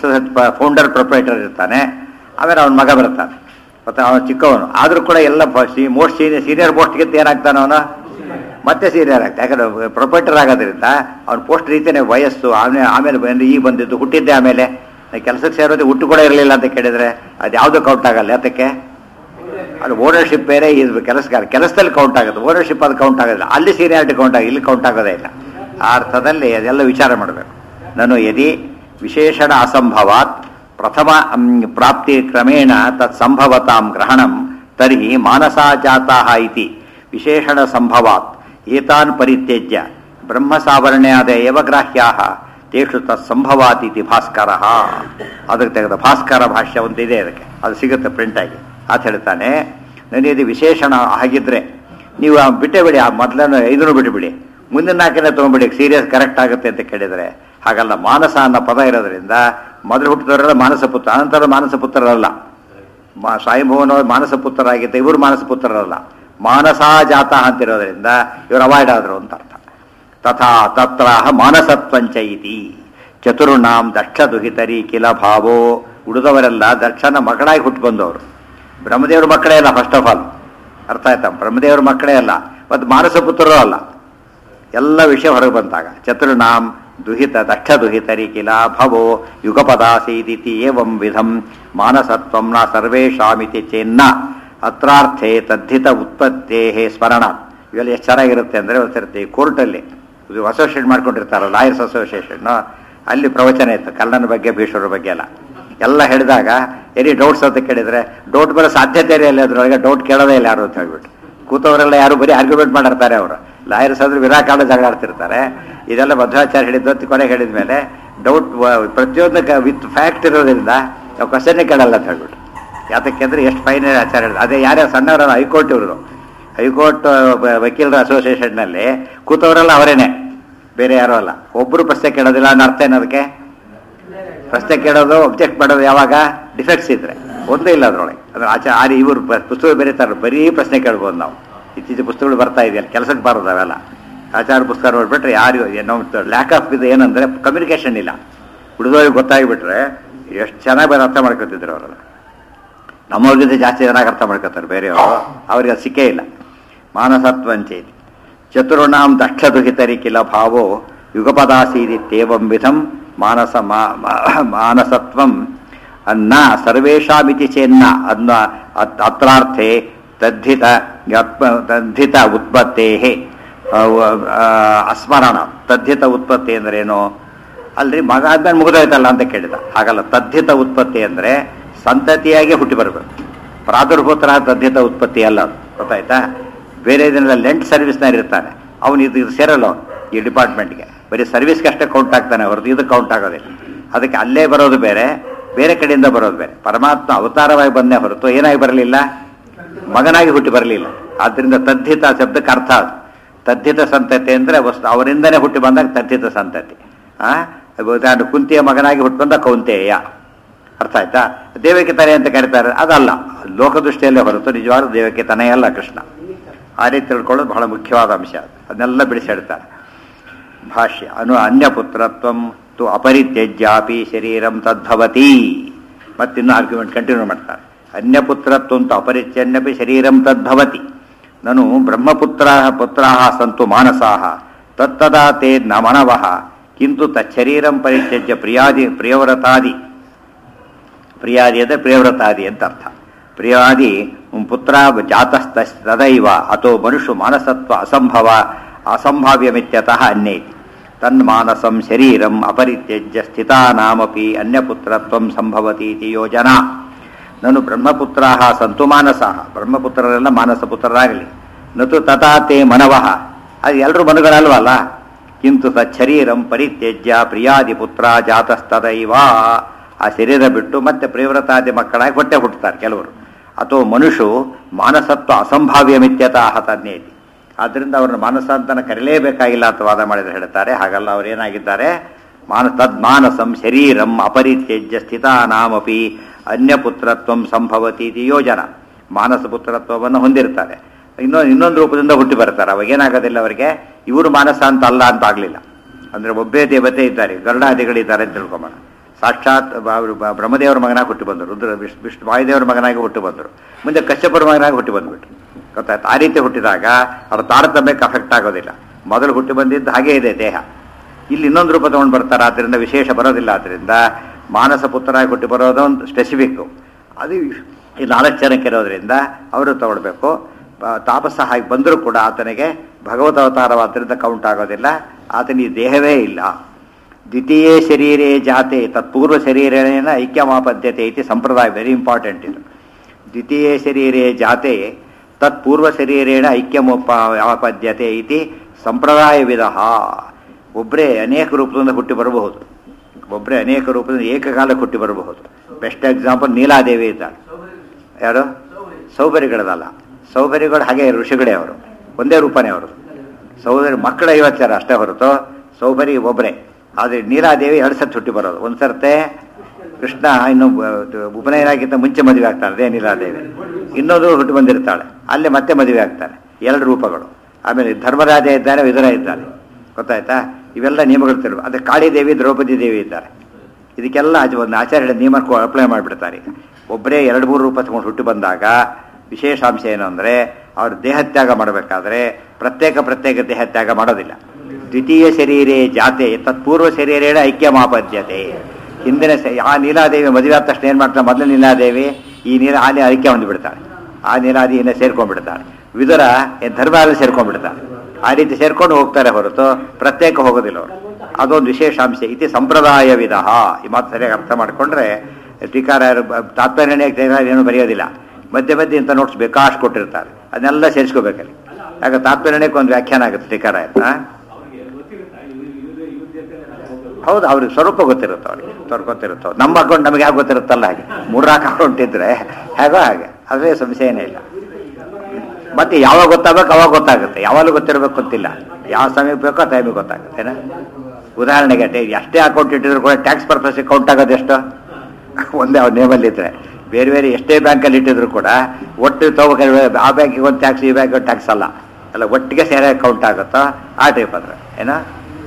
ಫೌಂಡರ್ ಪ್ರೊಪ್ರೈಟರ್ ಇರ್ತಾನೆ, ಆಮೇಲೆ ಅವನ ಮಗ ಬರ್ತಾನೆ, ಮತ್ತು ಅವನು ಚಿಕ್ಕವನು ಆದರೂ ಕೂಡ ಎಲ್ಲ ಮೋಸ್ಟ್ ಸೀನಿಯರ್ ಪೋಸ್ಟ್ಗಿಂತ ಏನಾಗ್ತಾನೆ ಅವನು ಮತ್ತೆ ಸೀನಿಯರ್ ಆಗ್ತಾನೆ. ಯಾಕಂದ್ರೆ ಪ್ರೊಪ್ರೈಟರ್ ಆಗೋದ್ರಿಂದ ಅವ್ನ ಪೋಸ್ಟ್ ರೀತಿಯೇ ವಯಸ್ಸು ಆಮೇಲೆ ಈಗ ಬಂದಿದ್ದು ಹುಟ್ಟಿದ್ದೆ, ಆಮೇಲೆ ಕೆಲಸಕ್ಕೆ ಸೇರೋದು ಹುಟ್ಟು ಕೂಡ ಇರಲಿಲ್ಲ ಅಂತ ಕೇಳಿದರೆ ಅದು ಯಾವುದೂ ಕೌಂಟ್ ಆಗಲ್ಲ. ಯಾತಕ್ಕೆ? ಅದು ಓನರ್ಶಿಪ್ ಬೇರೆ, ಇದು ಕೆಲಸದಲ್ಲಿ ಕೌಂಟ್ ಆಗುತ್ತೆ, ಓನರ್ಶಿಪ್ ಅದು ಕೌಂಟ್ ಆಗೋದಿಲ್ಲ. ಅಲ್ಲಿ ಸೀನಿಯಾರಿಟಿ ಕೌಂಟ್ ಆಗಿ ಇಲ್ಲಿ ಕೌಂಟ್ ಆಗೋದೇ ಇಲ್ಲ. ಆ ಅರ್ಥದಲ್ಲಿ ಅದೆಲ್ಲ ವಿಚಾರ ಮಾಡಬೇಕು. ನಾನು ಯದಿ ವಿಶೇಷಣ ಅಸಂಭವಾತ್ ಪ್ರಥಮ ಪ್ರಾಪ್ತಿ ಕ್ರಮೇಣ ತತ್ ಸಂಭವತಾಂ ಗ್ರಹಣಂ ತರ್ಹಿ ಮಾನಸಾಜಾತಾಃ ಇತಿ ವಿಶೇಷಣ ಸಂಭವಾತ್ ಏತಾನ್ ಪರಿತ್ಯಜ್ಯ ಬ್ರಹ್ಮಸಾವರ್ಣ್ಯಾದ ಏವ ಗ್ರಾಹ್ಯಾಃ ತೇಷು ತತ್ ಸಂಭವಾತ್ ಇತಿ ಭಾಸ್ಕರಃ. ಅದಕ್ಕೆ ತೆಗೆದ ಭಾಸ್ಕರ ಭಾಷ್ಯ ಒಂದಿದೆ, ಅದಕ್ಕೆ ಅದು ಸಿಗುತ್ತೆ ಪ್ರಿಂಟಾಗಿ. ಅಂತ ಹೇಳ್ತಾನೆ, ನನಗೆ ವಿಶೇಷಣ ಆಗಿದ್ರೆ ನೀವು ಬಿಟ್ಟೇ ಬಿಡಿ, ಆ ಮೊದಲನ್ನು 5 ಬಿಟ್ಟುಬಿಡಿ, ಮುಂದಿನ 4 ತೊಗೊಂಡ್ಬಿಡಿ, ಸೀರಿಯಸ್ ಕರೆಕ್ಟ್ ಆಗುತ್ತೆ ಅಂತ ಕೇಳಿದರೆ ಹಾಗಲ್ಲ. ಮಾನಸ ಅನ್ನೋ ಪದ ಇರೋದ್ರಿಂದ ಮೊದಲು ಹುಟ್ಟಿದವರೆಲ್ಲ ಮಾನಸ ಪುತ್ರ, ಅನಂತರ ಮಾನಸ ಪುತ್ರರಲ್ಲ. ಸ್ವಯಂಭುವನವರು ಮಾನಸ ಪುತ್ರರಾಗಿದ್ದ, ಇವರು ಮಾನಸ ಪುತ್ರರಲ್ಲ, ಮಾನಸಾಜಾತ ಅಂತಿರೋದ್ರಿಂದ ಇವರು ಅವಾಯ್ಡ್ ಆದರು ಅಂತ ಅರ್ಥ. ತಥಾ ತತ್ರ ಮಾನಸತ್ವಂಚ ಇತಿ ಚತುರ್ಣಾಂ ದಕ್ಷ ದುಹಿತರಿ ಕಿಲ ಭಾವೋ. ಉಳಿದವರೆಲ್ಲ ದಕ್ಷನ ಮಕ್ಕಳಾಗಿ ಹುಟ್ಟು ಬಂದವರು, ಬ್ರಹ್ಮದೇವ್ರ ಮಕ್ಕಳೇ ಅಲ್ಲ. ಫಸ್ಟ್ ಆಫ್ ಆಲ್ ಅರ್ಥ ಆಯ್ತಾ? ಬ್ರಹ್ಮದೇವ್ರ ಮಕ್ಕಳೇ ಅಲ್ಲ, ಮತ್ತು ಮಾನಸ ಪುತ್ರರೂ ಅಲ್ಲ. ಎಲ್ಲ ವಿಷಯ ಹೊರಗೆ ಬಂದಾಗ ಚತುರ್ಣಾಂ ದುಹಿತ ದಕ್ಷ ದುಹಿತರಿ ಕಿಲ ಭವೋ ಯುಗಪದಾಸೀದಿತಿ ಏವಂ ವಿಧಂ ಮಾನಸತ್ವಂ ನ ಸರ್ವೇಷಾಮಿತಿ ಚೇನ್ನ ಅತ್ರಾರ್ಥೇ ತದ್ಧಿತ ಉತ್ಪತ್ತೇ ಸ್ಮರಣ. ಇವೆಲ್ಲ ಎಷ್ಟು ಚೆನ್ನಾಗಿರುತ್ತೆ ಅಂದರೆ, ಒಂದ್ಸರ್ತಿ ಕೋರ್ಟಲ್ಲಿ ಅಸೋಸಿಯೇಟ್ ಮಾಡ್ಕೊಂಡಿರ್ತಾರಲ್ಲ, ಲಾಯರ್ಸ್ ಅಸೋಸಿಯೇಷನ್, ಅಲ್ಲಿ ಪ್ರವಚನ ಇತ್ತು ಕಳ್ಳನ ಬಗ್ಗೆ ಭೀಷ್ಮರ ಬಗ್ಗೆ ಎಲ್ಲ ಹೇಳಿದಾಗ ಎನಿ ಡೌಟ್ಸ್ ಅಂತ ಕೇಳಿದರೆ ಡೌಟ್ ಬರೋ ಸಾಧ್ಯತೆ ಇಲ್ಲ, ಅದರೊಳಗೆ ಡೌಟ್ ಕೇಳೋದೇ ಇಲ್ಲ ಯಾರು ಅಂತ ಹೇಳ್ಬಿಟ್ಟು ಕೂತವರೆಲ್ಲ ಯಾರು ಬರೀ ಆರ್ಗ್ಯುಮೆಂಟ್ ಮಾಡಿರ್ತಾರೆ. ಅವರು ಲಾಯರ್ಸ್ ಆದರೂ ವಿರಾಕಾಲ ಜಗಳಾಡ್ತಿರ್ತಾರೆ. ಇದೆಲ್ಲ ಮಧ್ವಾಚಾರ್ಯ ಹೇಳಿದ್ದು ಅಂತ ಕೊನೆಗೆ ಹೇಳಿದ ಮೇಲೆ ಡೌಟ್ ಪ್ರತಿಯೊಂದು ವಿತ್ ಫ್ಯಾಕ್ಟ್ ಇರೋದ್ರಿಂದ ನಾವು ಕ್ವಶನ್ನೇ ಕೇಳಲ್ಲ ಅಂತ ಹೇಳ್ಬಿಟ್ಟು. ಯಾತಕ್ಕೆ ಅಂದರೆ ಎಷ್ಟು ಫೈನ್ ಆಚಾರ ಹೇಳಿದ್ರು. ಅದೇ ಯಾರ್ಯಾರು ಸಣ್ಣವರಲ್ಲ, ಹೈಕೋರ್ಟ್ ಇವರು, ಹೈಕೋರ್ಟ್ ವಕೀಲರ ಅಸೋಸಿಯೇಷನ್ನಲ್ಲಿ ಕೂತವರೆಲ್ಲ ಅವರೇನೆ, ಬೇರೆ ಯಾರೂ ಅಲ್ಲ. ಒಬ್ಬರು ಪ್ರಶ್ನೆ ಕೇಳೋದಿಲ್ಲ ಅನ್ನೋ ಅರ್ಥ ಏನದಕ್ಕೆ? ಪ್ರಶ್ನೆ ಕೇಳೋದು, ಅಬ್ಜೆಕ್ಟ್ ಮಾಡೋದು ಯಾವಾಗ ಡಿಫೆಕ್ಟ್ಸ್ ಇದ್ರೆ, ಒಂದೇ ಇಲ್ಲ ಅದರೊಳಗೆ. ಅದ್ರ ಇವರು ಪುಸ್ತಕ ಬರೀತಾರೆ, ಬರೀ ಪ್ರಶ್ನೆ ಕೇಳ್ಬೋದು ನಾವು. ಇತ್ತೀಚೆಗೆ ಪುಸ್ತಕಗಳು ಬರ್ತಾ ಇದೆಯಲ್ಲ, ಕೆಲಸಕ್ಕೆ ಬರೋದು ಅವೆಲ್ಲ. ಆಚಾರ ಪುಸ್ತಕ ನೋಡ್ಬಿಟ್ರೆ ಯಾರಿಗೂ ನಮ್ಮ ಲ್ಯಾಕ್ ಆಫ್ ಇದು ಏನಂದರೆ ಕಮ್ಯುನಿಕೇಷನ್ ಇಲ್ಲ. ಹುಡುಗರಿಗೆ ಗೊತ್ತಾಗಿಬಿಟ್ರೆ ಎಷ್ಟು ಚೆನ್ನಾಗಿ ಅರ್ಥ ಮಾಡ್ಕೊತಿದ್ರು ಅವರೆಲ್ಲ. ನಮ್ಮವ್ರಿಗಿಂತ ಜಾಸ್ತಿ ಚೆನ್ನಾಗಿ ಅರ್ಥ ಮಾಡ್ಕೊತಾರೆ ಬೇರೆಯವರು, ಅವ್ರಿಗೆ ಅದು ಸಿಕ್ಕೇ ಇಲ್ಲ. ಮಾನಸತ್ವಂಚೇತಿ ಚತುರ್ಣಾಂ ದಕ್ಷದುಹಿತರಿ ಕಿಲ ಭಾವೋ ಯುಗಪದಾಸೀದಿತ್ಯೇವಂ ವಿಧಂ ಮಾನಸತ್ವಂ ಅನ್ನ ಸರ್ವೇಷಾಮಿತಿ ಚೇನ್ನ ಅನ್ನ ಅತ್ರಾರ್ಥೆ ತದ್ಧಿತ ಉತ್ಪತ್ತೇ ಅಸ್ಮರಣ. ತದ್ಧಿತ ಉತ್ಪತ್ತಿ ಅಂದ್ರೇನು? ಅಲ್ರಿ ಮಗ ಆದ್ಮೇಲೆ ಮುಗಿದೋಯ್ತಲ್ಲ ಅಂತ ಕೇಳಿದ. ಹಾಗಲ್ಲ, ತದ್ಧಿತ ಉತ್ಪತ್ತಿ ಅಂದರೆ ಸಂತತಿಯಾಗಿ ಹುಟ್ಟಿ ಬರಬೇಕು. ಪ್ರಾದುರ್ಭೂತರ ತದ್ಧಿತ ಉತ್ಪತ್ತಿ ಅಲ್ಲ, ಗೊತ್ತಾಯ್ತಾ? ಬೇರೆ ಇದನ್ನೆಲ್ಲ ಲೆಂಟ್ ಸರ್ವಿಸ್ನಲ್ಲಿ ಇರ್ತಾನೆ, ಅವನು ಇದು ಸೇರಲ್ಲ ಅವನು ಈ ಡಿಪಾರ್ಟ್ಮೆಂಟ್ಗೆ, ಬರೀ ಸರ್ವಿಸ್ಗೆ ಅಷ್ಟೇ ಕೌಂಟ್ ಆಗ್ತಾನೆ ಹೊರತು ಇದು ಕೌಂಟ್ ಆಗೋದಿಲ್ಲ. ಅದಕ್ಕೆ ಅಲ್ಲೇ ಬರೋದು ಬೇರೆ, ಬೇರೆ ಕಡೆಯಿಂದ ಬರೋದು ಬೇರೆ. ಪರಮಾತ್ಮ ಅವತಾರವಾಗಿ ಬಂದೇ ಹೊರತು ಏನಾಗಿ ಬರಲಿಲ್ಲ, ಮಗನಾಗಿ ಹುಟ್ಟಿ ಬರಲಿಲ್ಲ. ಆದ್ದರಿಂದ ತದ್ಧಿತ ಶಬ್ದಕ್ಕೆ ಅರ್ಥ ಅದು. ತದ್ಧಿತ ಸಂತತಿ ಅಂದರೆ ಅವರಿಂದನೇ ಹುಟ್ಟಿ ಬಂದಾಗ ತದ್ಧಿತ ಸಂತತಿ. ಕುಂತಿಯ ಮಗನಾಗಿ ಹುಟ್ಟು ಬಂದ ಕೌಂತೆಯ, ಅರ್ಥ ಆಯ್ತಾ? ದೇವಕ್ಕೆ ತನೆ ಅಂತ ಕರೀತಾರೆ, ಅದಲ್ಲ, ಲೋಕದೃಷ್ಟಿಯಲ್ಲೇ ಹೊರತು ನಿಜವಾದ ದೇವಕ್ಕೆ ತನೇ ಅಲ್ಲ ಕೃಷ್ಣ. ಆ ರೀತಿ ತಿಳ್ಕೊಳ್ಳೋದು ಬಹಳ ಮುಖ್ಯವಾದ ಅಂಶ. ಅದನ್ನೆಲ್ಲ ಬಿಡಿಸಿ ಹೇಳ್ತಾರೆ. ಭಾಷ್ಯ ಅನ್ಯಪುತ್ರತ್ವಂ ತು ಅಪರಿತ್ಯಜ್ಯಾಪಿ ಶರೀರಂ ತದ್ಭವತಿ. ಮತ್ತಿನ್ನು ಆರ್ಗ್ಯುಮೆಂಟ್ ಕಂಟಿನ್ಯೂ ಮಾಡ್ತಾರೆ. ಅನ್ಯಪುತ್ರತ್ವಂ ತು ಅಪರಿತ್ಯನ್ಯಪಿ ಶರೀರಂ ತದ್ಭವತಿ. ನನು ಬ್ರಹ್ಮಪುತ್ರ ಸಂತು ಮಾನಸಾಃ ತತ್ತದಾ ತೇ ನ ಮನವಃ ಕಿಂತು ತಚ್ಚರೀರಂ ಪರಿತ್ಯಜ್ಯ ಪ್ರಿಯವ್ರತಾದಿ ಅಂದರೆ ಪ್ರಿಯವ್ರತಾದಿ ಅಂತ ಅರ್ಥ. ಪ್ರಿಯಾದಿ ಪುತ್ರ ಜಾತಸ್ತದೈವ ಅಥೋ ಮನುಷ್ಯ ಮಾನಸತ್ವ ಅಸಂಭಾವ್ಯಮಿತ್ಯತಃ ಅನ್ಯೇತಿ ತನ್ಮಾನಸಂ ಶರೀರಂ ಅಪರಿತ್ಯಜ್ಯ ಸ್ಥಿತಾನಾಮಪಿ ಅನ್ಯಪುತ್ರತ್ವಂ ಸಂಭವತೀತಿ ಯೋಜನಾ. ನಾನು ಬ್ರಹ್ಮಪುತ್ರ ಸಂತು ಮಾನಸಃ, ಬ್ರಹ್ಮಪುತ್ರರೆಲ್ಲ ಮಾನಸ ಪುತ್ರರಾಗಲಿ. ನತು ತಥಾ ತೇ ಮನವಃ, ಅದು ಎಲ್ಲರೂ ಮನುಗಳಲ್ವಲ್ಲ. ಕಿಂತು ತಚ್ಚರೀರಂ ಪರಿತ್ಯಜ್ಯ ಪ್ರಿಯಾದಿಪುತ್ರ ಜಾತಸ್ತದೈವ, ಆ ಶರೀರ ಬಿಟ್ಟು ಮತ್ತೆ ಪ್ರಿಯವ್ರತಾದಿ ಮಕ್ಕಳಾಗಿ ಹೊಟ್ಟೆ ಹುಟ್ಟುತ್ತಾರೆ ಕೆಲವರು. ಅಥವಾ ಮನುಷ್ಯ ಮಾನಸತ್ವ ಅಸಂಭಾವ್ಯಮಿತ್ಯತಃ ತನ್ನೇತಿ. ಆದ್ದರಿಂದ ಅವ್ರನ್ನ ಮಾನಸ ಅಂತನ ಕರೀಲೇಬೇಕಾಗಿಲ್ಲ ಅಂತ ವಾದ ಮಾಡಿದ್ರೆ ಹೇಳ್ತಾರೆ. ಹಾಗಲ್ಲ, ಅವ್ರು ಏನಾಗಿದ್ದಾರೆ? ತದ್ಮಾನಸಂ ಶರೀರಂ ಅಪರಿತ್ಯಜ್ಯ ಸ್ಥಿತಾನಾಮಪಿ ಅನ್ಯಪುತ್ರತ್ವಂ ಸಂಭವತಿ ಯೋಜನ. ಮಾನಸ ಪುತ್ರತ್ವವನ್ನು ಹೊಂದಿರ್ತಾರೆ, ಇನ್ನೊಂದು ರೂಪದಿಂದ ಹುಟ್ಟಿ ಬರ್ತಾರೆ. ಅವಾಗ ಏನಾಗೋದಿಲ್ಲ, ಅವರಿಗೆ ಇವರು ಮಾನಸ ಅಂತ ಅಲ್ಲ ಅಂತ ಆಗಲಿಲ್ಲ. ಅಂದರೆ ಒಬ್ಬೇ ದೇವತೆ ಇದ್ದಾರೆ, ಗರುಡಾದಿಗಳಿದ್ದಾರೆ ಅಂತ ತಿಳ್ಕೊಂಬೋಣ. ಸಾಕ್ಷಾತ್ ಬ್ರಹ್ಮದೇವರ ಮಗನಾಗಿ ಹುಟ್ಟಿ ಬಂದರು, ವಿಷ್ಣು ವಾಯುದೇವರ ಮಗನಾಗಿ ಹುಟ್ಟಿ ಬಂದರು, ಮುಂದೆ ಕಶ್ಯಪರ ಮಗನಾಗಿ ಹುಟ್ಟಿ ಬಂದುಬಿಟ್ರು. ಗೊತ್ತಾಯ್ತು? ಆ ರೀತಿ ಹುಟ್ಟಿದಾಗ ಅವ್ರ ತಾರತಮ್ಯಕ್ಕೆ ಅಫೆಕ್ಟ್ ಆಗೋದಿಲ್ಲ. ಮೊದಲು ಹುಟ್ಟಿ ಬಂದಿದ್ದು ಹಾಗೇ ಇದೆ ದೇಹ. ಇಲ್ಲಿ ಇನ್ನೊಂದು ರೂಪ ತೊಗೊಂಡು ಬರ್ತಾರೆ, ಆದ್ದರಿಂದ ವಿಶೇಷ ಬರೋದಿಲ್ಲ. ಆದ್ದರಿಂದ ಮಾನಸ ಪುತ್ರನಾಗಿ ಹುಟ್ಟಿ ಬರೋದು ಒಂದು ಸ್ಪೆಸಿಫಿಕ್ಕು. ಅದು ಈ 4 ಜನಕ್ಕೆ ಇರೋದ್ರಿಂದ ಅವರು ತಗೊಳ್ಬೇಕು. ತಾಪಸ ಹಾಗೆ ಬಂದರೂ ಕೂಡ ಆತನಿಗೆ ಭಗವತ್ ಅವತಾರವಾದ್ದರಿಂದ ಕೌಂಟ್ ಆಗೋದಿಲ್ಲ. ಆತನಿಗೆ ದೇಹವೇ ಇಲ್ಲ. ದ್ವಿತೀಯ ಶರೀರೇ ಜಾತೆ ತತ್ಪೂರ್ವ ಶರೀರೇಣ ಐಕ್ಯಮಾಪದ್ಯತೆ ಇತಿ ಸಂಪ್ರದಾಯ. ವೆರಿ ಇಂಪಾರ್ಟೆಂಟ್ ಇದು. ದ್ವಿತೀಯ ಶರೀರೇ ಜಾತೆ ತತ್ಪೂರ್ವ ಶರೀರೇಣ ಐಕ್ಯಮಾಪದ್ಯತೆ ಇತಿ ಸಂಪ್ರದಾಯವಿಧ. ಒಬ್ಬರೇ ಅನೇಕ ರೂಪದಿಂದ ಹುಟ್ಟಿ ಬರಬಹುದು, ಒಬ್ಬರೇ ಅನೇಕ ರೂಪದಿಂದ ಏಕಕಾಲಕ್ಕೆ ಹುಟ್ಟಿ ಬರಬಹುದು. ಬೆಸ್ಟ್ ಎಕ್ಸಾಂಪಲ್ ನೀಲಾದೇವಿ ಇದ್ದಾಳೆ. ಯಾರು? ಸೌಭರಿಗಳದಲ್ಲ, ಸೌಭರಿಗಳು ಹಾಗೆ ಋಷಿಗಳೇ, ಅವರು ಒಂದೇ ರೂಪನೇ. ಅವರು ಸೌಭರಿ ಮಕ್ಕಳ 50 ಜನ ಅಷ್ಟೇ ಹೊರತು ಸೌಭರಿ ಒಬ್ಬರೇ. ಆದರೆ ನೀಲಾದೇವಿ 2 ಸರ್ತಿ ಹುಟ್ಟಿ ಬರೋದು. ಒಂದು ಸರ್ತೆ ಕೃಷ್ಣ ಇನ್ನು ಉಪನಯನಾಗಿಂತ ಮುಂಚೆ ಮದುವೆ ಆಗ್ತಾಳೆ ಅದೇ ನೀಲಾದೇವಿ. ಇನ್ನೊಂದು ಹುಟ್ಟಿ ಬಂದಿರ್ತಾಳೆ, ಅಲ್ಲೇ ಮತ್ತೆ ಮದುವೆ ಆಗ್ತಾನೆ. 2 ರೂಪಗಳು. ಆಮೇಲೆ ಧರ್ಮರಾಜ ಇದ್ದಾರೆ, ವಿದುರ ಇದ್ದಾರೆ. ಗೊತ್ತಾಯ್ತಾ? ಇವೆಲ್ಲ ನಿಯಮಗಳು ತಿರುವು. ಅದೇ ಕಾಳಿದೇವಿ, ದ್ರೌಪದಿ ದೇವಿ ಇದ್ದಾರೆ. ಇದಕ್ಕೆಲ್ಲ ಒಂದು ಆಚಾರ್ಯ ನಿಯಮ ಅಪ್ಲೈ ಮಾಡಿಬಿಡ್ತಾರೆ. ಈಗ ಒಬ್ಬರೇ 2-3 ರೂಪ ತಗೊಂಡು ಹುಟ್ಟಿ ಬಂದಾಗ ವಿಶೇಷಾಂಶ ಏನು ಅಂದರೆ, ಅವರು ದೇಹತ್ಯಾಗ ಮಾಡಬೇಕಾದ್ರೆ ಪ್ರತ್ಯೇಕ ದೇಹತ್ಯಾಗ ಮಾಡೋದಿಲ್ಲ. ದ್ವಿತೀಯ ಶರೀರೇ ಜಾತೆ ತತ್ಪೂರ್ವ ಶರೀರೇಣ ಐಕ್ಯಮಾಪದ್ಯತೆ. ಹಿಂದಿನ ಆ ನೀಲಾದೇವಿ ಮದುವೆ ಆದ ತಕ್ಷಣ ಏನು ಮಾಡ್ತಾಳೆ, ಮೊದಲು ನೀಲಾದೇವಿ ಈ ಆನೆ ಐಕ್ಯ ಹೊಂದಿಬಿಡ್ತಾಳೆ, ಆ ನೀಲಾದಿಯಿಂದ ಸೇರ್ಕೊಂಡ್ಬಿಡ್ತಾಳೆ. ವಿದುರ ಧರ್ಮರಾಜ ಸೇರ್ಕೊಂಡ್ಬಿಡ್ತಾಳೆ. ಆ ರೀತಿ ಸೇರ್ಕೊಂಡು ಹೋಗ್ತಾರೆ ಹೊರತು ಪ್ರತ್ಯೇಕ ಹೋಗೋದಿಲ್ಲ ಅವರು. ಅದೊಂದು ವಿಶೇಷಾಂಶ. ಇತಿ ಸಂಪ್ರದಾಯ ವಿಧ. ಈ ಮಾತು ಸರಿಯಾಗಿ ಅರ್ಥ ಮಾಡಿಕೊಂಡ್ರೆ ಟೀಕಾರಾಯರು ತಾತ್ಪರ್ಯ ಏನು ಬರೆಯೋದಿಲ್ಲ, ಮಧ್ಯೆ ಇಂಥ ನೋಟ್ಸ್ ಬೇಕಾಷ್ಟು ಕೊಟ್ಟಿರ್ತಾರೆ, ಅದನ್ನೆಲ್ಲ ಸೇರಿಸ್ಕೋಬೇಕಲ್ಲಿ. ಆಗ ತಾತ್ಪರ್ಯಕ್ಕೆ ಒಂದು ವ್ಯಾಖ್ಯಾನ ಆಗುತ್ತೆ ಟೀಕಾರಾಯರು. ಹೌದು, ಅವ್ರಿಗೆ ಸ್ವರೂಪ ಗೊತ್ತಿರುತ್ತೆ, ಅವ್ರಿಗೆ ಗೊತ್ತಿರುತ್ತೋ. ನಮ್ಮ ಅಕೌಂಟ್ ನಮಗೆ ಯಾಕೆ ಗೊತ್ತಿರುತ್ತಲ್ಲ, ಹಾಗೆ 3-4 ಅಕೌಂಟ್ ಇದ್ರೆ ಹೇಗೋ ಹಾಗೆ, ಅದೇ ಸಮಸ್ಯೆ ಏನೇ ಇಲ್ಲ. ಮತ್ತೆ ಯಾವಾಗ ಗೊತ್ತಾಗಬೇಕು ಅವಾಗ ಗೊತ್ತಾಗುತ್ತೆ, ಯಾವಾಗಲೂ ಗೊತ್ತಿರಬೇಕು ಗೊತ್ತಿಲ್ಲ. ಯಾವ ಸಮಯಕ್ಕೆ ಬೇಕೋ ಆ ಟೈಮಿಗೆ ಗೊತ್ತಾಗುತ್ತೆ. ಏನ ಉದಾಹರಣೆಗೆ ಎಷ್ಟೇ ಅಕೌಂಟ್ ಇಟ್ಟಿದ್ರು ಕೂಡ ಟ್ಯಾಕ್ಸ್ ಪರ್ಪಸ್ ಕೌಂಟ್ ಆಗೋದು ಎಷ್ಟು? ಒಂದೇ ಅವ್ರ ನೇಮಲ್ಲಿ ಇದ್ರೆ. ಬೇರೆ ಎಷ್ಟೇ ಬ್ಯಾಂಕಲ್ಲಿ ಇಟ್ಟಿದ್ರು ಕೂಡ ಒಟ್ಟು ತಗೋಬೇಕು, ಆ ಬ್ಯಾಂಕಿಗೆ ಒಂದು ಟ್ಯಾಕ್ಸ್, ಈ ಬ್ಯಾಂಕಿಗೆ ಒಂದು ಟ್ಯಾಕ್ಸ್ ಅಲ್ಲ, ಒಟ್ಟಿಗೆ ಸೇರಿ ಕೌಂಟ್ ಆಗುತ್ತೋ ಆ ಟೈಪ್ ಅಂದ್ರೆ ಏನೋ.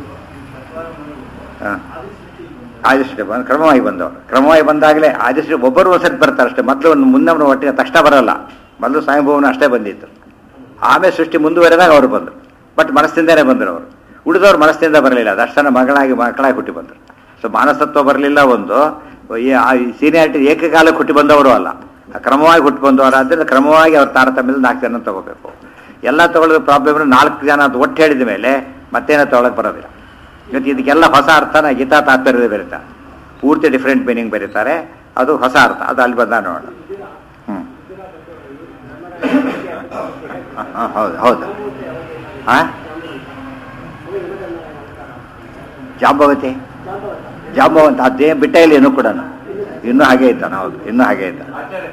ಆದಷ್ಟು ಕ್ರಮವಾಗಿ ಬಂದವರು, ಕ್ರಮವಾಗಿ ಬಂದಾಗಲೇ ಆದಷ್ಟು ಒಬ್ಬರು ಒಂದ್ಸರಿ ಬರ್ತಾರೆ ಅಷ್ಟೇ. ಮೊದಲು ಒಂದು ಮುನ್ನವನು ಒಟ್ಟಿಗೆ ತಕ್ಷಣ ಬರೋಲ್ಲ. ಮೊದಲು ಸ್ವಯಂಭವನ ಅಷ್ಟೇ ಬಂದಿತ್ತು, ಆಮೇಲೆ ಸೃಷ್ಟಿ ಮುಂದುವರೆದಾಗ ಅವರು ಬಂದರು. ಬಟ್ ಮನಸ್ಸಿಂದನೇ ಬಂದರು ಅವರು. ಉಳಿದವ್ರು ಮನಸ್ಸಿಂದ ಬರಲಿಲ್ಲ, ದರ್ಶನ ಮಕ್ಕಳಾಗಿ ಹುಟ್ಟಿ ಬಂದರು. ಸೊ ಮಾನಸತ್ವ ಬರಲಿಲ್ಲ. ಒಂದು ಸೀನಿಯಾರಿಟಿ ಏಕಕಾಲಕ್ಕೆ ಹುಟ್ಟಿ ಬಂದವರು ಅಲ್ಲ, ಕ್ರಮವಾಗಿ ಹುಟ್ಟಿ ಬಂದವರು. ಆದ್ದರಿಂದ ಕ್ರಮವಾಗಿ ಅವ್ರ ತಾರತಮ್ಯದಲ್ಲಿ 4 ಜನ ತಗೋಬೇಕು. ಎಲ್ಲ ತಗೊಳ್ಳೋದು ಪ್ರಾಬ್ಲಮ್. 4 ಜನ ಅಂತ ಒಟ್ಟು ಹೇಳಿದ ಮೇಲೆ ಮತ್ತೇನೋ ತಗೊಳಕ್ಕೆ ಬರೋದಿಲ್ಲ. ಇವತ್ತು ಇದಕ್ಕೆಲ್ಲ ಹೊಸ ಅರ್ಥನ ಗೀತಾ ತಾತ್ಪರ್ಯದ ಬರೀತಾರೆ, ಪೂರ್ತಿ ಡಿಫ್ರೆಂಟ್ ಮೀನಿಂಗ್ ಬರೀತಾರೆ. ಅದು ಹೊಸ ಅರ್ಥ, ಅದು ಅಲ್ಲಿ ಬಂದ ನೋಡೋಣ. ಹೌದು. ಜಾಂಬವಂತ ಅದೇ ಬಿಟ್ಟ ಇಲ್ಲ, ಇನ್ನೂ ಕೂಡ ಇನ್ನೂ ಹಾಗೆ ಇದ್ದಾನೆ. ಹೌದು, ಇನ್ನೂ ಹಾಗೆ ಇದ್ದಾನೆ.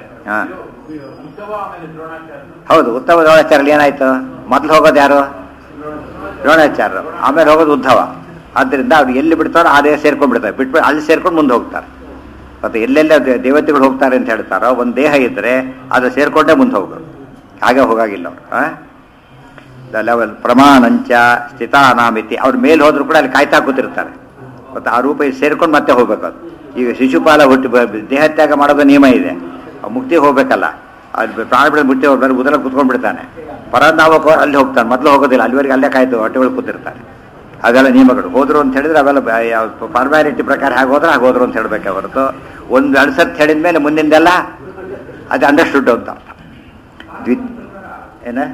ಹೌದು, ಉತ್ತಮ ದ್ರೋಣಾಚಾರ್ಯ ಏನಾಯ್ತು? ಮೊದಲು ಹೋಗೋದು ಯಾರು? ದ್ರೋಣಾಚಾರ್ಯರು. ಆಮೇಲೆ ಹೋಗೋದು ಉದ್ಧವ. ಆದ್ದರಿಂದ ಅವ್ರು ಎಲ್ಲಿ ಬಿಡ್ತಾರೋ ಅದೇ ಸೇರ್ಕೊಂಡ್ಬಿಡ್ತಾರೆ. ಬಿಟ್ಬಿಟ್ಟು ಅಲ್ಲಿ ಸೇರ್ಕೊಂಡು ಮುಂದೆ ಹೋಗ್ತಾರೆ. ಮತ್ತು ಎಲ್ಲೆಲ್ಲ ದೇವತೆಗಳು ಹೋಗ್ತಾರೆ ಅಂತ ಹೇಳ್ತಾರೋ, ಒಂದು ದೇಹ ಇದ್ದರೆ ಅದು ಸೇರ್ಕೊಂಡೇ ಮುಂದೆ ಹೋಗೋದು. ಹಾಗೆ ಹೋಗಾಗಿಲ್ಲ ಅವರು. ಲೆವೆಲ್ ಪ್ರಮಾಣಂಚ ಸ್ಥಿತಾನಾಮಿತಿ. ಅವ್ರ ಮೇಲೆ ಹೋದ್ರು ಕೂಡ ಅಲ್ಲಿ ಕಾಯ್ತಾ ಕೂತಿರ್ತಾರೆ. ಮತ್ತು ಆ ರೂಪ ಸೇರ್ಕೊಂಡು ಮತ್ತೆ ಹೋಗ್ಬೇಕು. ಅದು ಈಗ ಶಿಶುಪಾಲ ಹುಟ್ಟಿ ದೇಹತ್ಯಾಗ ಮಾಡೋದು ನಿಯಮ ಇದೆ. ಮುಕ್ತಿಗೆ ಹೋಗ್ಬೇಕಲ್ಲ, ಅದು ಪ್ರಾಣ ಬಿಡೋದು ಮುಕ್ತಿ ಹೋಗ್ಬೇಕು. ಉದರ ಕೂತ್ಕೊಂಡ್ಬಿಡ್ತಾನೆ. ಪರನಾಮಕ ಅಲ್ಲಿ ಹೋಗ್ತಾನೆ, ಮೊದಲು ಹೋಗೋದಿಲ್ಲ, ಅಲ್ಲಿವರೆಗೆ ಅಲ್ಲೇ ಕಾಯ್ತು ಹೊಟ್ಟೆಗಳು ಕೂತಿರ್ತಾರೆ. ಅದೆಲ್ಲ ನಿಯಮಗಳು. ಹೋದ್ರು ಅಂತ ಹೇಳಿದ್ರೆ ಅವೆಲ್ಲ ಫಾರ್ಮ್ಯಾಲಿಟಿ ಪ್ರಕಾರ ಹೇಗೆ ಹೋದ್ರೆ ಹಾಗೆ ಹೋದ್ರು ಅಂತ ಹೇಳಬೇಕೆ ಹೊರತು ಒಂದು ಅನ್ಸರ್ತಿ ಹೇಳಿದ ಮೇಲೆ ಮುಂದಿಂದೆಲ್ಲ ಅದು ಅಂಡರ್ಸ್ಟುಡ್ ಅಂತ ಅರ್ಥ. ಏನ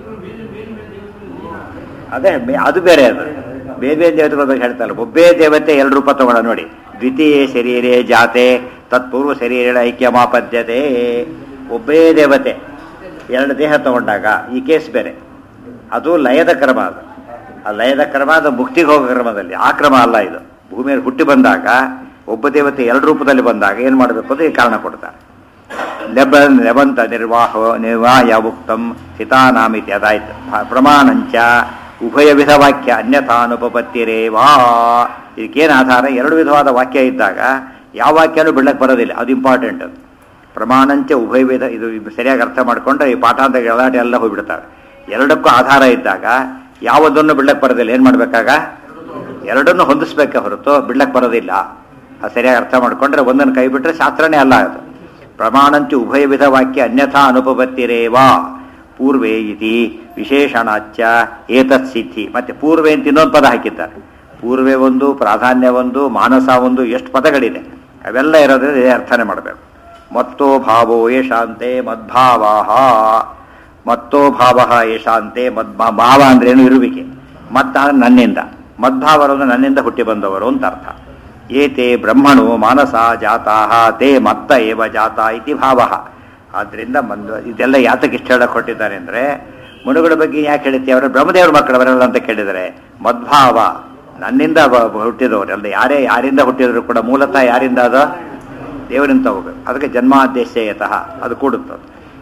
ಅದೇ ಅದು ಬೇರೆ. ಅದು ಬೇರೆ ಬೇರೆ ದೇವತೆಗಳ ಬಗ್ಗೆ ಹೇಳ್ತಾರೆ. ಒಬ್ಬೇ ದೇವತೆ 2 ರೂಪ ತಗೊಳ್ಳೋ ನೋಡಿ. ದ್ವಿತೀಯ ಶರೀರೇ ಜಾತೆ ತತ್ಪೂರ್ವ ಶರೀರ ಐಕ್ಯಮಾಪದ್ಯತೆ. ಒಬ್ಬೇ ದೇವತೆ 2 ದೇಹ ತಗೊಂಡಾಗ ಈ ಕೇಸ್ ಬೇರೆ. ಅದು ಲಯದ ಕ್ರಮ. ಅದು ಆ ಲಯದ ಕ್ರಮ, ಅದು ಮುಕ್ತಿಗೆ ಹೋಗೋ ಕ್ರಮದಲ್ಲಿ. ಆ ಕ್ರಮ ಅಲ್ಲ ಇದು. ಭೂಮಿಯಲ್ಲಿ ಹುಟ್ಟಿ ಬಂದಾಗ ಒಬ್ಬ ದೇವತೆ 2 ರೂಪದಲ್ಲಿ ಬಂದಾಗ ಏನು ಮಾಡಬೇಕು ಅಂತ ಈ ಕಾರಣ ಕೊಡ್ತಾರೆ. ಲೆಬಂತ ನಿರ್ವಾಹ ಉಕ್ತಂ ಹಿತಾನಾಮಿತಿ. ಅದಾಯ್ತು. ಪ್ರಮಾಣಂಚ ಉಭಯ ವಿಧ ವಾಕ್ಯ ಅನ್ಯಥಾನುಪಪತ್ತಿರೇವಾ. ಇದಕ್ಕೇನು ಆಧಾರ? 2 ವಿಧವಾದ ವಾಕ್ಯ ಇದ್ದಾಗ ಯಾವ ವಾಕ್ಯನೂ ಬಿಡ್ಲಕ್ಕೆ ಬರೋದಿಲ್ಲ. ಅದು ಇಂಪಾರ್ಟೆಂಟ್. ಅದು ಪ್ರಮಾಣಂಚ ಉಭಯವೇದ. ಇದು ಸರಿಯಾಗಿ ಅರ್ಥ ಮಾಡಿಕೊಂಡ್ರೆ ಈ ಪಾಠ ಅಂತ ಗಲಾಟೆ ಎಲ್ಲ ಹೋಗ್ಬಿಡ್ತಾರೆ. ಎರಡಕ್ಕೂ ಆಧಾರ ಇದ್ದಾಗ ಯಾವುದನ್ನು ಬಿಡ್ಲಕ್ಕೆ ಬರೋದಿಲ್ಲ. ಏನು ಮಾಡಬೇಕಾಗ ಎರಡನ್ನು ಹೊಂದಿಸ್ಬೇಕೆ ಹೊರತು ಬಿಡ್ಲಕ್ಕೆ ಬರೋದಿಲ್ಲ. ಅದು ಸರಿಯಾಗಿ ಅರ್ಥ ಮಾಡಿಕೊಂಡ್ರೆ ಒಂದನ್ನು ಕೈ ಬಿಟ್ಟರೆ ಶಾಸ್ತ್ರನೇ ಅಲ್ಲ ಅದು. ಪ್ರಮಾಣಂಚ ಉಭಯ ವಿಧ ವಾಕ್ಯ ಅನ್ಯಥಾ ಅನುಪಪತ್ತಿರೇವಾ ಪೂರ್ವೇ ಇತಿ ವಿಶೇಷಣಾಚ್ಯ ಏತತ್ ಸಿದ್ಧಿ. ಮತ್ತೆ ಪೂರ್ವೇ ಅಂತ ಇನ್ನೊಂದು ಪದ ಹಾಕಿದ್ದಾರೆ. ಪೂರ್ವೇ ಒಂದು, ಪ್ರಾಧಾನ್ಯ ಒಂದು, ಮಾನಸ ಒಂದು, ಎಷ್ಟು ಪದಗಳಿದೆ. ಅವೆಲ್ಲ ಇರೋದ್ರೆ ಅರ್ಥನೆ ಮಾಡಬೇಕು. ಮತ್ತೋ ಭಾವೋ ಯಶಾಂತೆ ಮದ್ಭಾವಾಹ. ಮತ್ತೋ ಭಾವ ಯಶಾಂತೆ ಭಾವ ಅಂದ್ರೇನು ಇರುವಿಕೆ. ಮತ್ತ ನನ್ನಿಂದ, ಮದ್ಭಾವರು ನನ್ನಿಂದ ಹುಟ್ಟಿ ಬಂದವರು ಅಂತ ಅರ್ಥ. ಏತೆ ಬ್ರಹ್ಮಣೋ ಮಾನಸ ಜಾತಾಹ ತೇ ಮತ್ತ ಏವ ಜಾತ ಇತಿ ಭಾವ. ಆದ್ದರಿಂದ ಇದೆಲ್ಲ ಯಾತಕ್ಕೆ ಇಷ್ಟ ಹೇಳಕ್ಕೆ ಕೊಟ್ಟಿದ್ದಾರೆ ಅಂದರೆ, ಮನುಗಳ ಬಗ್ಗೆ ಯಾಕೆ ಹೇಳ್ತೀವಿ, ಅವರ ಬ್ರಹ್ಮದೇವ್ರ ಮಕ್ಕಳವರೆಲ್ಲ ಅಂತ ಕೇಳಿದರೆ ಮದ್ಭಾವ ನನ್ನಿಂದ ಹುಟ್ಟಿದವರೆಲ್ಲ. ಯಾರಿಂದ ಹುಟ್ಟಿದ್ರು ಕೂಡ ಮೂಲತಃ ಯಾರಿಂದ ಅದು ದೇವರಿಂದ ಹೋಗಬೇಕು. ಅದಕ್ಕೆ ಜನ್ಮಾದೇಶಯತಃ ಅದು ಕೂಡುತ್ತದೆ.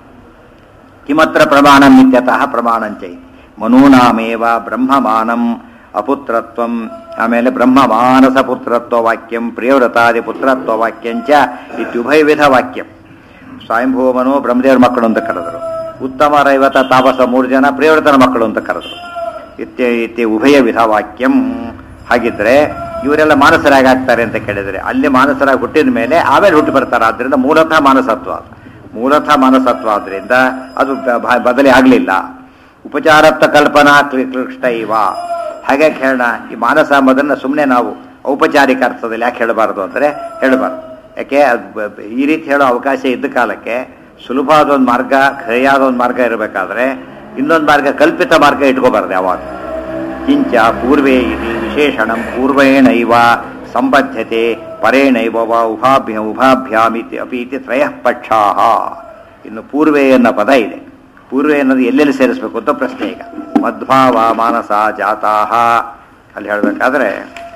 ಕಿಮತ್ರ ಪ್ರಮಾಣಂ ಇತ್ಯತಃ ಪ್ರಮಾಣಂಚೈ ಮನೂನಾಮೇವ ಬ್ರಹ್ಮಮಾನಂ ಅಪುತ್ರತ್ವಂ. ಆಮೇಲೆ ಬ್ರಹ್ಮಮಾನಸ ಪುತ್ರತ್ವ ವಾಕ್ಯಂ ಪ್ರಿಯವ್ರತಾದಿ ಪುತ್ರತ್ವ ವಾಕ್ಯಂಚ ಇತ್ಯುಭಯವಿಧ ವಾಕ್ಯಂ. ಸ್ವಯಂಭೂಮನು ಬ್ರಹ್ಮದೇವರ ಮಕ್ಕಳು ಅಂತ ಕರೆದರು. ಉತ್ತಮ ರೈವತ ತಾಪಸ 3 ಜನ ಪ್ರಿಯವ್ರತನ ಮಕ್ಕಳು ಅಂತ ಕರೆದರು. ಇತ್ಯ ಉಭಯ ವಿಧ ವಾಕ್ಯಂ. ಹಾಗಿದ್ರೆ ಇವರೆಲ್ಲ ಮಾನಸರಾಗಾಗ್ತಾರೆ ಅಂತ ಕೇಳಿದರೆ, ಅಲ್ಲಿ ಮಾನಸರಾಗಿ ಹುಟ್ಟಿದ ಮೇಲೆ ಆಮೇಲೆ ಹುಟ್ಟಿ ಬರ್ತಾರೆ. ಆದ್ದರಿಂದ ಮೂಲತಃ ಮಾನಸತ್ವ ಆದ್ರಿಂದ ಅದು ಬದಲಿ ಆಗಲಿಲ್ಲ. ಉಪಚಾರತ್ವ ಕಲ್ಪನಾ ಕ್ಲಿಷ್ಟ ಇವ. ಹಾಗೆ ಹೇಳೋಣ, ಈ ಮಾನಸ ಎಂಬುದನ್ನು ಸುಮ್ಮನೆ ನಾವು ಔಪಚಾರಿಕ ಅರ್ಥದಲ್ಲಿ ಯಾಕೆ ಹೇಳಬಾರ್ದು ಅಂದರೆ ಹೇಳಬಾರ್ದು. ಯಾಕೆ ಈ ರೀತಿ ಹೇಳೋ ಅವಕಾಶ ಇದ್ದ ಕಾಲಕ್ಕೆ ಸುಲಭವಾದ ಒಂದು ಮಾರ್ಗ, ಸರಿಯಾದ ಒಂದು ಮಾರ್ಗ ಇರಬೇಕಾದ್ರೆ ಇನ್ನೊಂದು ಮಾರ್ಗ, ಕಲ್ಪಿತ ಮಾರ್ಗ ಇಟ್ಕೋಬಾರ್ದು ಯಾವಾಗ. ಕಿಂಚ ಪೂರ್ವೇ ಇತಿ ವಿಶೇಷಣಂ ಪೂರ್ವೇಣೈವ ಸಂಬದ್ಧತೆ ಪರೇಣೈವ ವಾ ಉಭಾಭ್ಯಾಮಿತಿ ಅಪೀತಿ ತ್ರಯಃ ಪಕ್ಷಾಹ. ಇನ್ನು ಪೂರ್ವೇ ಅನ್ನೋ ಪದ ಇದೆ. ಪೂರ್ವೇ ಅನ್ನೋದು ಎಲ್ಲೆಲ್ಲಿ ಸೇರಿಸಬೇಕು ಅಂತ ಪ್ರಶ್ನೆ. ಈಗ ಮದ್ಭಾವ ಮಾನಸ ಜಾತಾಹ ಅಲ್ಲಿ ಹೇಳಬೇಕಾದ್ರೆ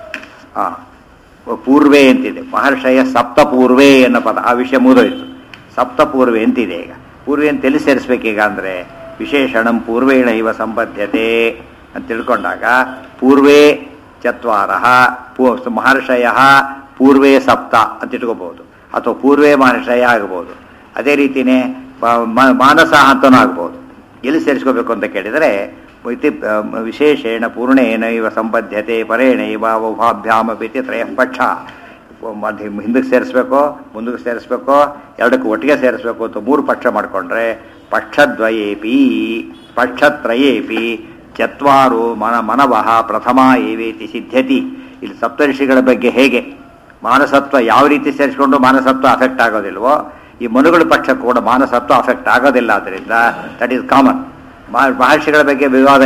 ಪೂರ್ವೇ ಅಂತಿದೆ. ಮಹರ್ಷಯ ಸಪ್ತಪೂರ್ವೇ ಅನ್ನೋ ಪದ, ಆ ವಿಷಯ ಮುಗಿದೋಯ್ತು. ಸಪ್ತಪೂರ್ವೇ ಅಂತಿದೆ. ಈಗ ಪೂರ್ವೇ ಅಂತ ಎಲ್ಲಿ ಸೇರಿಸ್ಬೇಕೀಗ ಅಂದರೆ ವಿಶೇಷಣಂ ಪೂರ್ವೇಣ ಇವ ಸಂಬದ್ಧತೆ ಅಂತ ತಿಳ್ಕೊಂಡಾಗ ಪೂರ್ವೇ ಚತ್ವಾರ ಮಹರ್ಷಯ ಪೂರ್ವೇ ಸಪ್ತ ಅಂತ ಇಟ್ಕೋಬಹುದು, ಅಥವಾ ಪೂರ್ವೇ ಮಹರ್ಷಯ ಆಗಬಹುದು. ಅದೇ ರೀತಿಯೇ ಮಾನಸ ಅಂತನೂ ಆಗ್ಬೋದು. ಎಲ್ಲಿ ಸೇರಿಸ್ಕೋಬೇಕು ಅಂತ ಕೇಳಿದರೆ ವಿಶೇಷೇಣ ಪೂರ್ಣೇನ ಇವ ಸಂಬದ್ಧತೆ ಪರೇಣ ಇವ ಉಭಾಭ್ಯಾಮಪೀತಿ ತ್ರಯಃ ಪಕ್ಷ. ಹಿಂದಕ್ಕೆ ಸೇರಿಸ್ಬೇಕೋ ಮುಂದಕ್ಕೆ ಸೇರಿಸ್ಬೇಕೋ ಎರಡಕ್ಕೂ ಒಟ್ಟಿಗೆ ಸೇರಿಸ್ಬೇಕು ಅಂತ 3 ಪಕ್ಷ ಮಾಡಿಕೊಂಡ್ರೆ ಪಕ್ಷತ್ರಯೇಪಿ ಚತ್ವಾರು ಮನವಃ ಪ್ರಥಮ ಏವೇತಿ ಸಿದ್ಧತಿ. ಇಲ್ಲಿ ಸಪ್ತರ್ಷಿಗಳ ಬಗ್ಗೆ ಹೇಗೆ ಮಾನಸತ್ವ ಯಾವ ರೀತಿ ಸೇರಿಸ್ಕೊಂಡು ಮಾನಸತ್ವ ಅಫೆಕ್ಟ್ ಆಗೋದಿಲ್ವೋ, ಈ ಮನುಗಳ ಪಕ್ಷ ಕೂಡ ಮಾನಸತ್ವ ಅಫೆಕ್ಟ್ ಆಗೋದಿಲ್ಲ. ಆದ್ದರಿಂದ ದಟ್ ಈಸ್ ಕಾಮನ್. ಮಹರ್ಷಿಗಳ ಬಗ್ಗೆ ವಿವಾದ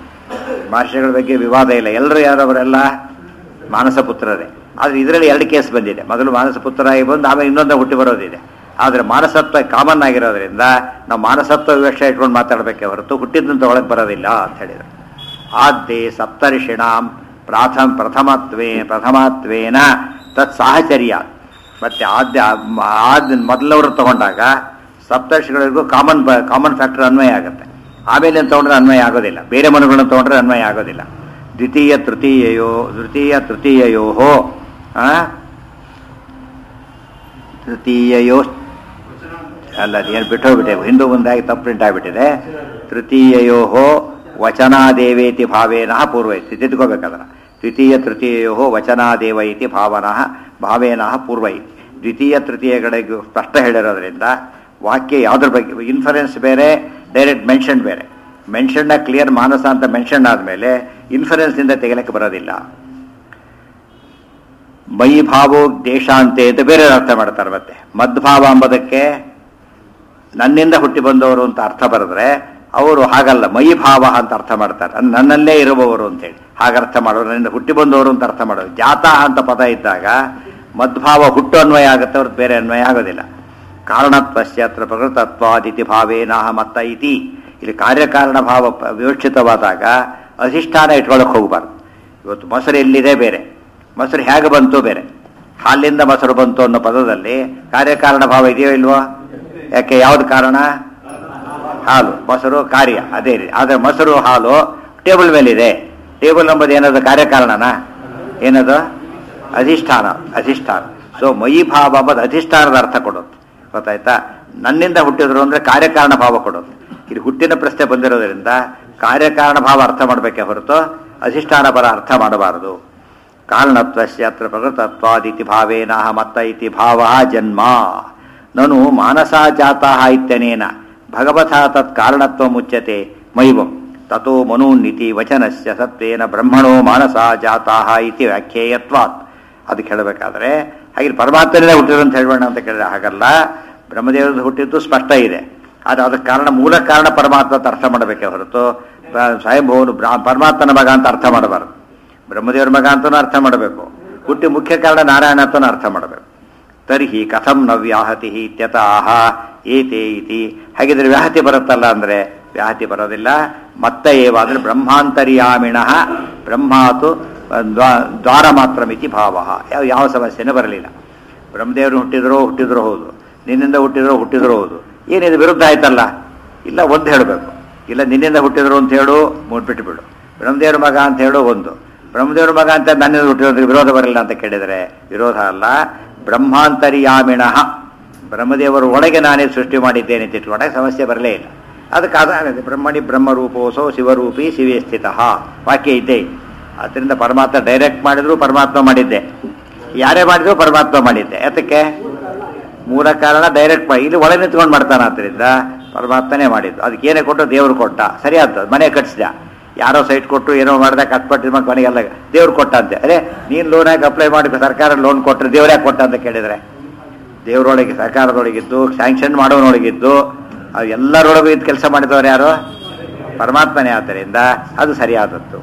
ಇಲ್ಲ. ಎಲ್ಲರೂ ಯಾರವರೆಲ್ಲ ಮಾನಸ ಪುತ್ರರೇ. ಆದರೆ ಇದರಲ್ಲಿ 2 ಕೇಸ್ ಬಂದಿದೆ. ಮೊದಲು ಮಾನಸ ಪುತ್ರ ಆಗಿ ಬಂದು ಆಮೇಲೆ ಇನ್ನೊಂದು ಹುಟ್ಟಿ ಬರೋದಿದೆ. ಆದರೆ ಮಾನಸತ್ವ ಕಾಮನ್ ಆಗಿರೋದ್ರಿಂದ ನಾವು ಮಾನಸತ್ವ ವಿವಕ್ಷೆ ಇಟ್ಕೊಂಡು ಮಾತಾಡಬೇಕೆ ಹೊರತು ಹುಟ್ಟಿದ್ದಂತ ಒಳಗೆ ಬರೋದಿಲ್ಲ ಅಂತ ಹೇಳಿದರು. ಆದ್ಯೆ ಸಪ್ತರ್ಷಿಣಾಂ ಪ್ರಥಮತ್ವೇನ ತತ್ ಸಾಹಚರ್ಯ. ಮತ್ತೆ ಮೊದಲವರು ತಗೊಂಡಾಗ ಸಪ್ತರ್ಷಿಗಳಿಗೂ ಕಾಮನ್ ಫ್ಯಾಕ್ಟರ್ ಅನ್ವಯ ಆಗುತ್ತೆ. ಆಮೇಲೆ ತಗೊಂಡ್ರೆ ಅನ್ವಯ ಆಗೋದಿಲ್ಲ. ಬೇರೆ ಮನುಗಳನ್ನು ತಗೊಂಡ್ರೆ ಅನ್ವಯ ಆಗೋದಿಲ್ಲ. ದ್ವಿತೀಯ ತೃತೀಯಯೋ ಅಲ್ಲ, ಏನು ಬಿಟ್ಟೋಗ್ಬಿಟ್ಟೆ, ಹಿಂದೂ ಮುಂದಾಗಿ ತಪ್ಪು ಪ್ರಿಂಟ್ ಆಗಿಬಿಟ್ಟಿದೆ. ತೃತೀಯಯೋ ವಚನಾದೇವೇತಿ ಭಾವೇನ ಪೂರ್ವ ಇತಿ ತಿದ್ಕೋಬೇಕದನ್ನ. ತೃತೀಯಯೋ ವಚನಾದೇವ ಇತಿ ಭಾವೇನ ಪೂರ್ವ ಇತಿ. ದ್ವಿತೀಯ ತೃತೀಯಗಳಿಗೆ ಸ್ಪಷ್ಟ ಹೇಳಿರೋದ್ರಿಂದ ವಾಕ್ಯ ಯಾವುದ್ರ ಬಗ್ಗೆ ಇನ್ಫರೆನ್ಸ್ ಬೇರೆ, ಡೈರೆಕ್ಟ್ ಮೆನ್ಷನ್ ಬೇರೆ. ಮೆನ್ಷನ್ನ ಕ್ಲಿಯರ್ ಮಾನಸ ಅಂತ ಮೆನ್ಷನ್ ಆದಮೇಲೆ ಇನ್ಫರೆನ್ಸ್ನಿಂದ ತೆಗೆಲಕ್ಕೆ ಬರೋದಿಲ್ಲ. ಮೈ ಭಾವೋ ದೇಶಾಂತೆ ಅಂತ ಬೇರೆ ಅರ್ಥ ಮಾಡ್ತಾರೆ. ಮತ್ತೆ ಮದ್ಭಾವ ಎಂಬುದಕ್ಕೆ ನನ್ನಿಂದ ಹುಟ್ಟಿ ಬಂದವರು ಅಂತ ಅರ್ಥ ಬರೆದ್ರೆ ಅವರು ಹಾಗಲ್ಲ, ಮೈ ಭಾವ ಅಂತ ಅರ್ಥ ಮಾಡ್ತಾರೆ. ನನ್ನಲ್ಲೇ ಇರುವವರು ಅಂತೇಳಿ ಹಾಗರ್ಥ ಮಾಡೋರು, ನನ್ನಿಂದ ಹುಟ್ಟಿ ಬಂದವರು ಅಂತ ಅರ್ಥ ಮಾಡೋದು. ಜಾತ ಅಂತ ಪದ ಇದ್ದಾಗ ಮದ್ಭಾವ ಹುಟ್ಟು ಅನ್ವಯ ಆಗುತ್ತೆ, ಅವ್ರದ್ದು ಬೇರೆ ಅನ್ವಯ ಆಗೋದಿಲ್ಲ. ಕಾರಣತ್ವಸ್ಯ ಅತ್ರ ಪ್ರಕೃತತ್ವಾದಿತಿ ಭಾವೇನಃ ಮತ್ತ ಇತಿ. ಇಲ್ಲಿ ಕಾರ್ಯಕಾರಣ ಭಾವ ವಿವಕ್ಷಿತವಾದಾಗ ಅಧಿಷ್ಠಾನ ಇಟ್ಕೊಳ್ಳೋಕೆ ಹೋಗಬಾರ್ದು. ಇವತ್ತು ಮೊಸರು ಎಲ್ಲಿದೆ ಬೇರೆ, ಮೊಸರು ಹೇಗೆ ಬಂತು ಬೇರೆ. ಹಾಲಿಂದ ಮೊಸರು ಬಂತು ಅನ್ನೋ ಪದದಲ್ಲಿ ಕಾರ್ಯಕಾರಣ ಭಾವ ಇದೆಯೋ ಇಲ್ವೋ? ಯಾಕೆ, ಯಾವ್ದು ಕಾರಣ? ಹಾಲು, ಮೊಸರು ಕಾರ್ಯ ಅದೇ ರೀತಿ. ಆದರೆ ಮೊಸರು ಹಾಲು ಟೇಬಲ್ ಮೇಲಿದೆ. ಟೇಬಲ್ ಎಂಬುದು ಏನದು ಕಾರ್ಯಕಾರಣನಾ? ಏನದು? ಅಧಿಷ್ಠಾನ. ಸೊ ಮಯಿ ಭಾವ ಎಂಬುದು ಅಧಿಷ್ಠಾನದ ಅರ್ಥ ಕೊಡುತ್ತೆ. ಗೊತ್ತಾಯ್ತಾ? ನನ್ನಿಂದ ಹುಟ್ಟಿದ್ರು ಅಂದರೆ ಕಾರ್ಯಕಾರಣ ಭಾವ ಕೊಡೋದು. ಇಲ್ಲಿ ಹುಟ್ಟಿನ ಪ್ರಶ್ನೆ ಬಂದಿರೋದ್ರಿಂದ ಕಾರ್ಯಕಾರಣ ಭಾವ ಅರ್ಥ ಮಾಡಬೇಕೇ ಹೊರತು ಅಧಿಷ್ಠಾನ ಪರ ಅರ್ಥ ಮಾಡಬಾರದು. ಕಾರಣತ್ವಸ್ಯ ಅತ್ರ ಪ್ರಕೃತತ್ವಾದಿತಿ ಭಾವೇನ ಮತ್ತ ಇತಿ ಭಾವ ಜನ್ಮ ನನು ಮಾನಸಾ ಜಾತಃ ಇತ್ಯನೇನ ಭಗವತಃ ತತ್ ಕಾರಣತ್ವ ಮುಚ್ಯತೆ ಮೈವಂ ತಥೋ ಮನೋನ್ನಿತಿ ವಚನಸ್ಯ ಸತ್ವೇನ ಬ್ರಹ್ಮಣೋ ಮಾನಸಾ ಜಾತಃ ಇತಿ ವ್ಯಾಖ್ಯೇಯತ್ವಾತ್. ಅದಕ್ಕೆ ಹೇಳಬೇಕಾದ್ರೆ ಹಾಗೆ ಪರಮಾತ್ಮನೇ ಹುಟ್ಟಿದ್ರು ಅಂತ ಹೇಳಬೇಡ ಅಂತ ಕೇಳಿದ್ರೆ ಹಾಗಲ್ಲ. ಬ್ರಹ್ಮದೇವರದ್ದು ಹುಟ್ಟಿದ್ದು ಸ್ಪಷ್ಟ ಇದೆ. ಆದರೆ ಅದಕ್ಕೆ ಕಾರಣ ಮೂಲ ಕಾರಣ ಪರಮಾತ್ಮ ಅಂತ ಅರ್ಥ ಮಾಡಬೇಕೇ ಹೊರತು ಸ್ವಯಂಭವನು ಪರಮಾತ್ಮನ ಮಗ ಅಂತ ಅರ್ಥ ಮಾಡಬಾರದು. ಬ್ರಹ್ಮದೇವರ ಮಗ ಅಂತಲೂ ಅರ್ಥ ಮಾಡಬೇಕು, ಹುಟ್ಟಿ ಮುಖ್ಯ ಕಾರಣ ನಾರಾಯಣ ಅಂತಲೂ ಅರ್ಥ ಮಾಡಬೇಕು. ತರ್ಹಿ ಕಥಂ ನ ವ್ಯಾಹತಿ ಇತ್ಯತಃ ಏತೇ ಇತಿ. ಹಾಗಿದ್ರೆ ವ್ಯಾಹತಿ ಬರುತ್ತಲ್ಲ ಅಂದರೆ ವ್ಯಾಹತಿ ಬರೋದಿಲ್ಲ. ಮತ್ತೆ ಏವಾದರೆ ಬ್ರಹ್ಮಾಂತರ್ಯಾಮಿಣಃ ಬ್ರಹ್ಮಾತು ದ್ವಾರ ಮಾತ್ರ ಮಿತಿ ಭಾವ. ಯಾವ ಸಮಸ್ಯೆನೂ ಬರಲಿಲ್ಲ. ಬ್ರಹ್ಮದೇವರು ಹುಟ್ಟಿದ್ರೋ ಹೌದು, ನಿನ್ನಿಂದ ಹುಟ್ಟಿದ್ರೋ ಹೌದು. ಏನಿದು ವಿರುದ್ಧ ಆಯ್ತಲ್ಲ? ಇಲ್ಲ, ಒಂದು ಹೇಳಬೇಕು. ಇಲ್ಲ ನಿನ್ನಿಂದ ಹುಟ್ಟಿದ್ರು ಅಂತ ಹೇಳು, ಬಿಟ್ಟು ಬಿಡು. ಬ್ರಹ್ಮದೇವ್ರ ಮಗ ಅಂತ ಹೇಳು ಒಂದು, ಬ್ರಹ್ಮದೇವ್ರ ಮಗ ಅಂತ ನನ್ನಿಂದ ಹುಟ್ಟಿರೋದ್ರಿಗೆ ವಿರೋಧ ಬರಲಿಲ್ಲ ಅಂತ ಕೇಳಿದರೆ ವಿರೋಧ ಅಲ್ಲ. ಬ್ರಹ್ಮಾಂತರ್ಯಾಮಿಣಃ ಬ್ರಹ್ಮದೇವರ ಒಳಗೆ ನಾನೇ ಸೃಷ್ಟಿ ಮಾಡಿದ್ದೇನೆ ಅಂತ ಇಟ್ಕೊಂಡಾಗ ಸಮಸ್ಯೆ ಬರಲೇ ಇಲ್ಲ. ಅದಕ್ಕೆ ಆಧಾರ ಬ್ರಹ್ಮಣಿ ಬ್ರಹ್ಮರೂಪೋಸೋ ಶಿವರೂಪಿ ಶಿವೇ ಸ್ಥಿತ ವಾಕ್ಯ ಇದ್ದೇ. ಅದರಿಂದ ಪರಮಾತ್ಮ ಡೈರೆಕ್ಟ್ ಮಾಡಿದ್ರು ಪರಮಾತ್ಮ ಮಾಡಿದ್ದೆ, ಯಾರೇ ಮಾಡಿದ್ರು ಪರಮಾತ್ಮ ಮಾಡಿದ್ದೆ. ಯಾತಕ್ಕೆ? ಮೂಲ ಕಾರಣ ಡೈರೆಕ್ಟ್ ಮಾಡಿ, ಇಲ್ಲಿ ಒಳಗೆ ನಿಂತ್ಕೊಂಡು ಮಾಡ್ತಾನೆ. ಆದ್ದರಿಂದ ಪರಮಾತ್ಮನೇ ಮಾಡಿದ್ದು. ಅದಕ್ಕೆ ಏನೇ ಕೊಟ್ಟು ದೇವ್ರು ಕೊಟ್ಟ, ಸರಿ ಆಗ್ತದೆ. ಮನೆ ಕಟ್ಸಿದ, ಯಾರೋ ಸೈಟ್ ಕೊಟ್ಟರು ಏನೋ ಮಾಡಿದ ಕಟ್ಪಟ್ಟಿದ ಮಗ ಮನೆಗೆಲ್ಲ ದೇವ್ರು ಕೊಟ್ಟ ಅಂತೆ. ಅದೇ ನೀನು ಲೋನಾಗಿ ಅಪ್ಲೈ ಮಾಡಿ ಸರ್ಕಾರ ಲೋನ್ ಕೊಟ್ಟರೆ ದೇವ್ರ್ಯಾಕೆ ಕೊಟ್ಟ ಅಂತ ಕೇಳಿದರೆ, ದೇವರೊಳಗೆ ಸರ್ಕಾರದೊಳಗಿದ್ದು ಸ್ಯಾಂಕ್ಷನ್ ಮಾಡೋನೊಳಗಿದ್ದು ಎಲ್ಲರೊಳಗೂ ಇದ್ದು ಕೆಲಸ ಮಾಡಿದವರು ಯಾರು? ಪರಮಾತ್ಮನೇ. ಆದ್ದರಿಂದ ಅದು ಸರಿಯಾದದ್ದು.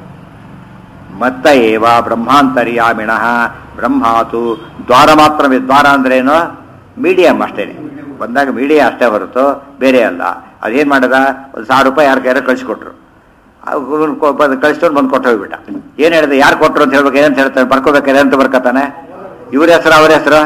ಮತ್ತ ಏವ ಬ್ರಹ್ಮಾಂತರ್ಯಾಮಿಣಃ ಬ್ರಹ್ಮಾತು ದ್ವಾರ ಮಾತ್ರ. ದ್ವಾರ ಅಂದ್ರೇನು? ಮೀಡಿಯಂ ಅಷ್ಟೇ. ಬಂದಾಗ ಮೀಡಿಯಾ ಅಷ್ಟೇ ಹೊರತು ಬೇರೆ ಅಲ್ಲ. ಅದೇನು ಮಾಡಿದ, ಒಂದು 1000 ರೂಪಾಯಿ ಯಾರು ಕಳಿಸ್ಕೊಟ್ರು, ಕಳಿಸ್ಕೊಂಡು ಬಂದು ಕೊಟ್ಟು ಹೋಗ್ಬಿಟ್ಟ. ಏನು ಹೇಳಿದೆ, ಯಾರು ಕೊಟ್ಟರು ಅಂತ ಹೇಳ್ಬೇಕು, ಏನಂತ ಹೇಳ್ತಾರೆ, ಬರ್ಕೋಬೇಕಾರೆ ಅಂತ ಬರ್ಕೋತಾನೆ. ಇವ್ರ ಹೆಸರು ಅವ್ರ ಹೆಸರು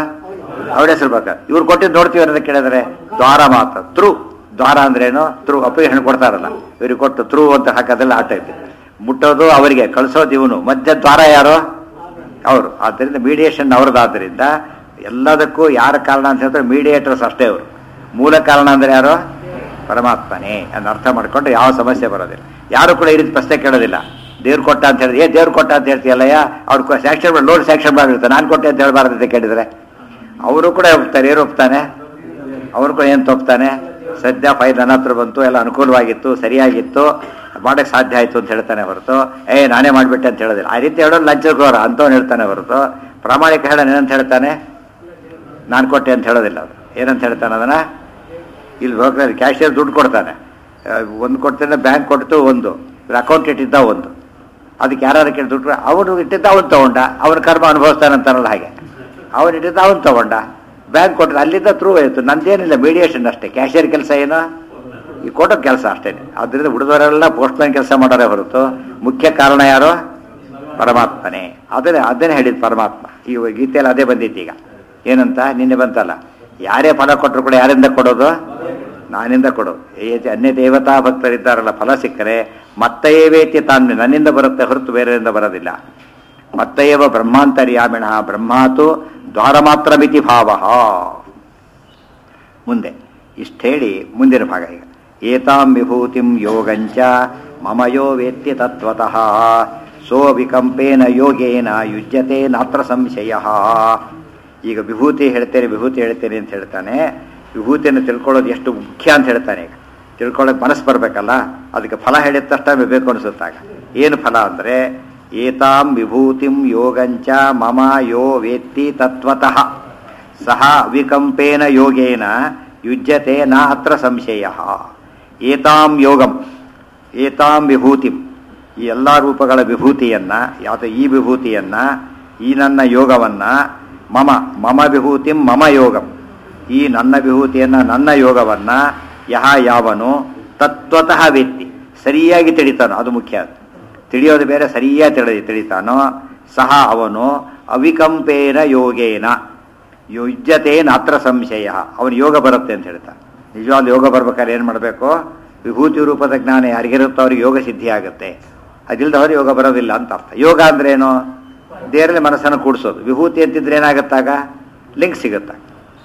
ಬರ್ಕ. ಇವ್ರು ಕೊಟ್ಟಿದ್ದು ನೋಡ್ತೀವಿ ಅನ್ನೋದಕ್ಕೆ ಕೇಳಿದ್ರೆ ದ್ವಾರ ಮಾತ್ರ. ದ್ವಾರ ಅಂದ್ರೇನು? ಅಪ್ಲಿಕೇಶನ್ ಕೊಡ್ತಾರಲ್ಲ, ಇವ್ರಿಗೆ ಕೊಟ್ಟು ತ್ರೂ ಅಂತ ಹಾಕೋದೆಲ್ಲ ಆಟ ಐತಿ. ಮುಟ್ಟೋದು ಅವರಿಗೆ, ಕಳಿಸೋದು ಇವನು, ಮಧ್ಯ ದ್ವಾರ ಯಾರು? ಅವರು. ಆದ್ದರಿಂದ ಮೀಡಿಯೇಷನ್ ಅವ್ರದ್ದಾದ್ದರಿಂದ ಎಲ್ಲದಕ್ಕೂ ಯಾರ ಕಾರಣ ಅಂತ ಹೇಳ್ತಾರೆ ಮೀಡಿಯೇಟರ್ಸ್ ಅಷ್ಟೇ ಅವರು. ಮೂಲ ಕಾರಣ ಅಂದರೆ ಯಾರು? ಪರಮಾತ್ಮನೇ ಅದನ್ನ ಅರ್ಥ ಮಾಡಿಕೊಂಡು ಯಾವ ಸಮಸ್ಯೆ ಬರೋದಿಲ್ಲ. ಯಾರು ಕೂಡ ಈ ರೀತಿ ಪ್ರಶ್ನೆ ಕೇಳೋದಿಲ್ಲ. ದೇವ್ರು ಕೊಟ್ಟ ಅಂತ ಹೇಳಿದ್ರೆ ದೇವ್ರು ಕೊಟ್ಟ ಅಂತ ಹೇಳ್ತೀಯಲ್ಲಯ್ಯ, ಅವ್ರು ಸ್ಯಾಕ್ಷನ್ ಮಾಡಿ ಲೋನ್ ಸ್ಯಾಕ್ಷನ್ ಮಾಡಿರ್ತಾರೆ, ನಾನು ಕೊಟ್ಟೆ ಅಂತ ಹೇಳ್ಬಾರ್ದು ಅಂತ ಕೇಳಿದರೆ ಅವರು ಕೂಡ ಒಪ್ತಾರೆ. ಏನು ಒಪ್ತಾನೆ? ಅವರು ಕೂಡ ಏನು ತಪ್ತಾನೆ? ಸದ್ಯ ಫೈಲ್ ನನ್ನ ಹತ್ರ ಬಂತು, ಎಲ್ಲ ಅನುಕೂಲವಾಗಿತ್ತು, ಸರಿಯಾಗಿತ್ತು, ಮಾಡೋಕ್ಕೆ ಸಾಧ್ಯ ಆಯಿತು ಅಂತ ಹೇಳ್ತಾನೆ ಹೊರತು ನಾನೇ ಮಾಡಿಬಿಟ್ಟೆ ಅಂತ ಹೇಳೋದಿಲ್ಲ. ಆ ರೀತಿ ಹೇಳೋದು ಲಂಚಗೋರ ಅಂತವನು ಹೇಳ್ತಾನೆ ಹೊರತು ಪ್ರಾಮಾಣಿಕ ಹೇಳೋಣ ಏನಂತ ಹೇಳ್ತಾನೆ? ನಾನು ಕೊಟ್ಟೆ ಅಂತ ಹೇಳೋದಿಲ್ಲ. ಅವರು ಏನಂತ ಹೇಳ್ತಾನೆ ಅದನ್ನು? ಇಲ್ಲಿ ಹೋಗ್ತಾರೆ, ಕ್ಯಾಶಿಯರ್ ದುಡ್ಡು ಕೊಡ್ತಾನೆ, ಒಂದು ಕೊಡ್ತಾನೆ, ಬ್ಯಾಂಕ್ ಕೊಡ್ತು ಒಂದು, ಅಕೌಂಟ್ ಇಟ್ಟಿದ್ದ ಒಂದು, ಅದಕ್ಕೆ ಯಾರು ಕೇಳಿ ದುಡ್ಡು ಅವನು ಇಟ್ಟಿದ್ದ ಅವನು ತೊಗೊಂಡ, ಅವನ ಕರ್ಮ ಅನುಭವಿಸ್ತಾನಂತಾನಲ್ಲ ಹಾಗೆ. ಅವನು ಇಟ್ಟಿದ್ದ ಅವನು ತೊಗೊಂಡ, ಬ್ಯಾಂಕ್ ಕೊಟ್ಟರೆ ಅಲ್ಲಿಂದ ಥ್ರೂ ಆಯಿತು. ನಂದೇನಿಲ್ಲ, ಮೀಡಿಯೇಷನ್ ಅಷ್ಟೇ. ಕ್ಯಾಶಿಯರ್ ಕೆಲಸ ಏನು? ಈ ಕೊಟ್ಟೋದು ಕೆಲಸ ಅಷ್ಟೇ. ಆದ್ದರಿಂದ ಉಳಿದವರೆಲ್ಲ ಪೋಸ್ಟ್ಮ್ಯಾನ್ ಕೆಲಸ ಮಾಡೋರೇ ಹೊರತು ಮುಖ್ಯ ಕಾರಣ ಯಾರು? ಪರಮಾತ್ಮನೇ. ಅದನ್ನೇ ಹೇಳಿದ್ದು ಪರಮಾತ್ಮ. ಈ ಗೀತೆಯಲ್ಲಿ ಅದೇ ಬಂದಿತ್ತು. ಈಗ ಏನಂತ ನಿನ್ನೆ ಬಂತಲ್ಲ, ಯಾರೇ ಫಲ ಕೊಟ್ಟರು ಕೂಡ ಯಾರಿಂದ ಕೊಡೋದು? ನಾನಿಂದ ಕೊಡೋದು. ಅನ್ಯ ದೇವತಾ ಭಕ್ತರಿದ್ದಾರಲ್ಲ, ಫಲ ಸಿಕ್ಕರೆ ಮತ್ತೇವೇತಿ ತಾನು ನನ್ನಿಂದ ಬರುತ್ತೆ ಹೊರತು ಬೇರೆಯಿಂದ ಬರೋದಿಲ್ಲ. ಮತ್ತೇವ ಬ್ರಹ್ಮಾಂತರ್ಯಾಮಿಣಃ ಬ್ರಹ್ಮಾತು ದ್ವಾರ ಮಾತ್ರ ಮಿತಿ ಭಾವ. ಮುಂದೆ ಇಷ್ಟು ಹೇಳಿ ಮುಂದಿನ ಭಾಗ. ಈಗ ಏತಾಂ ವಿಭೂತಿಂ ಯೋಗಂಚ ಮಮ ಯೋ ವೇತ್ತಿ ತತ್ವತಃ ಸೋ ವಿಕಂಪೇನ ಯೋಗೇನ ಯುಜ್ಯತೆ ನಾತ್ರ ಸಂಶಯ. ಈಗ ವಿಭೂತಿ ಹೇಳ್ತೇನೆ ಅಂತ ಹೇಳ್ತಾನೆ. ವಿಭೂತಿಯನ್ನು ತಿಳ್ಕೊಳ್ಳೋದು ಎಷ್ಟು ಮುಖ್ಯ ಅಂತ ಹೇಳ್ತಾನೆ. ಈಗ ತಿಳ್ಕೊಳ್ಳೋಕೆ ಮನಸ್ಸು ಬರಬೇಕಲ್ಲ, ಅದಕ್ಕೆ ಫಲ ಹೇಳಿದ ತಕ್ಷಣ ಬೇಕು ಅನಿಸುತ್ತಾಗ. ಏನು ಫಲ ಅಂದರೆ ಏತಾಂ ವಿಭೂತಿಂ ಯೋಗಂಚ ಮಮ ಯೋ ವೇತ್ತಿ ತತ್ವತಃ ಸಹ ವಿಕಂಪೇನ ಯೋಗೇನ ಯುಜ್ಯತೆ ನ ಅತ್ರ ಸಂಶಯ. ಏತಾಂ ಯೋಗಂ ಏತಾಂ ವಿಭೂತಿಂ, ಈ ಎಲ್ಲ ರೂಪಗಳ ವಿಭೂತಿಯನ್ನು, ಯಾವುದು ಈ ವಿಭೂತಿಯನ್ನು, ಈ ನನ್ನ ಯೋಗವನ್ನು, ಮಮ ವಿಭೂತಿಂ ಮಮ ಯೋಗಂ, ಈ ನನ್ನ ವಿಭೂತಿಯನ್ನು ನನ್ನ ಯೋಗವನ್ನು ಯಾವನು ತತ್ವತಃ ವೇತ್ತಿ, ಸರಿಯಾಗಿ ತಿಳಿತಾನೋ, ಅದು ಮುಖ್ಯ. ತಿಳಿಯೋದು ಬೇರೆ, ಸರಿಯಾಗಿ ತಿಳಿತಾನೋ ಸಹ ಅವನು ಅವಿಕಂಪೇನ ಯೋಗೇನ ಯುಜ್ಯತೆ ನಾತ್ರ ಸಂಶಯ. ಅವನು ಯೋಗ ಬರುತ್ತೆ ಅಂತ ಹೇಳ್ತಾನೆ. ನಿಜವಾದ ಯೋಗ ಬರ್ಬೇಕಾದ್ರೆ ಏನು ಮಾಡಬೇಕು? ವಿಭೂತಿ ರೂಪದ ಜ್ಞಾನ ಯಾರಿಗಿರುತ್ತೋ ಅವ್ರಿಗೆ ಯೋಗ ಸಿದ್ಧಿ ಆಗುತ್ತೆ. ಅದಿಲ್ಲದವ್ರು ಯೋಗ ಬರೋದಿಲ್ಲ ಅಂತ ಅರ್ಥ. ಯೋಗ ಅಂದ್ರೇನು? ದೇವರಲ್ಲಿ ಮನಸ್ಸನ್ನು ಕೂಡಿಸೋದು. ವಿಭೂತಿ ಅಂತಿದ್ರೆ ಏನಾಗುತ್ತಾಗ ಲಿಂಕ್ ಸಿಗುತ್ತೆ.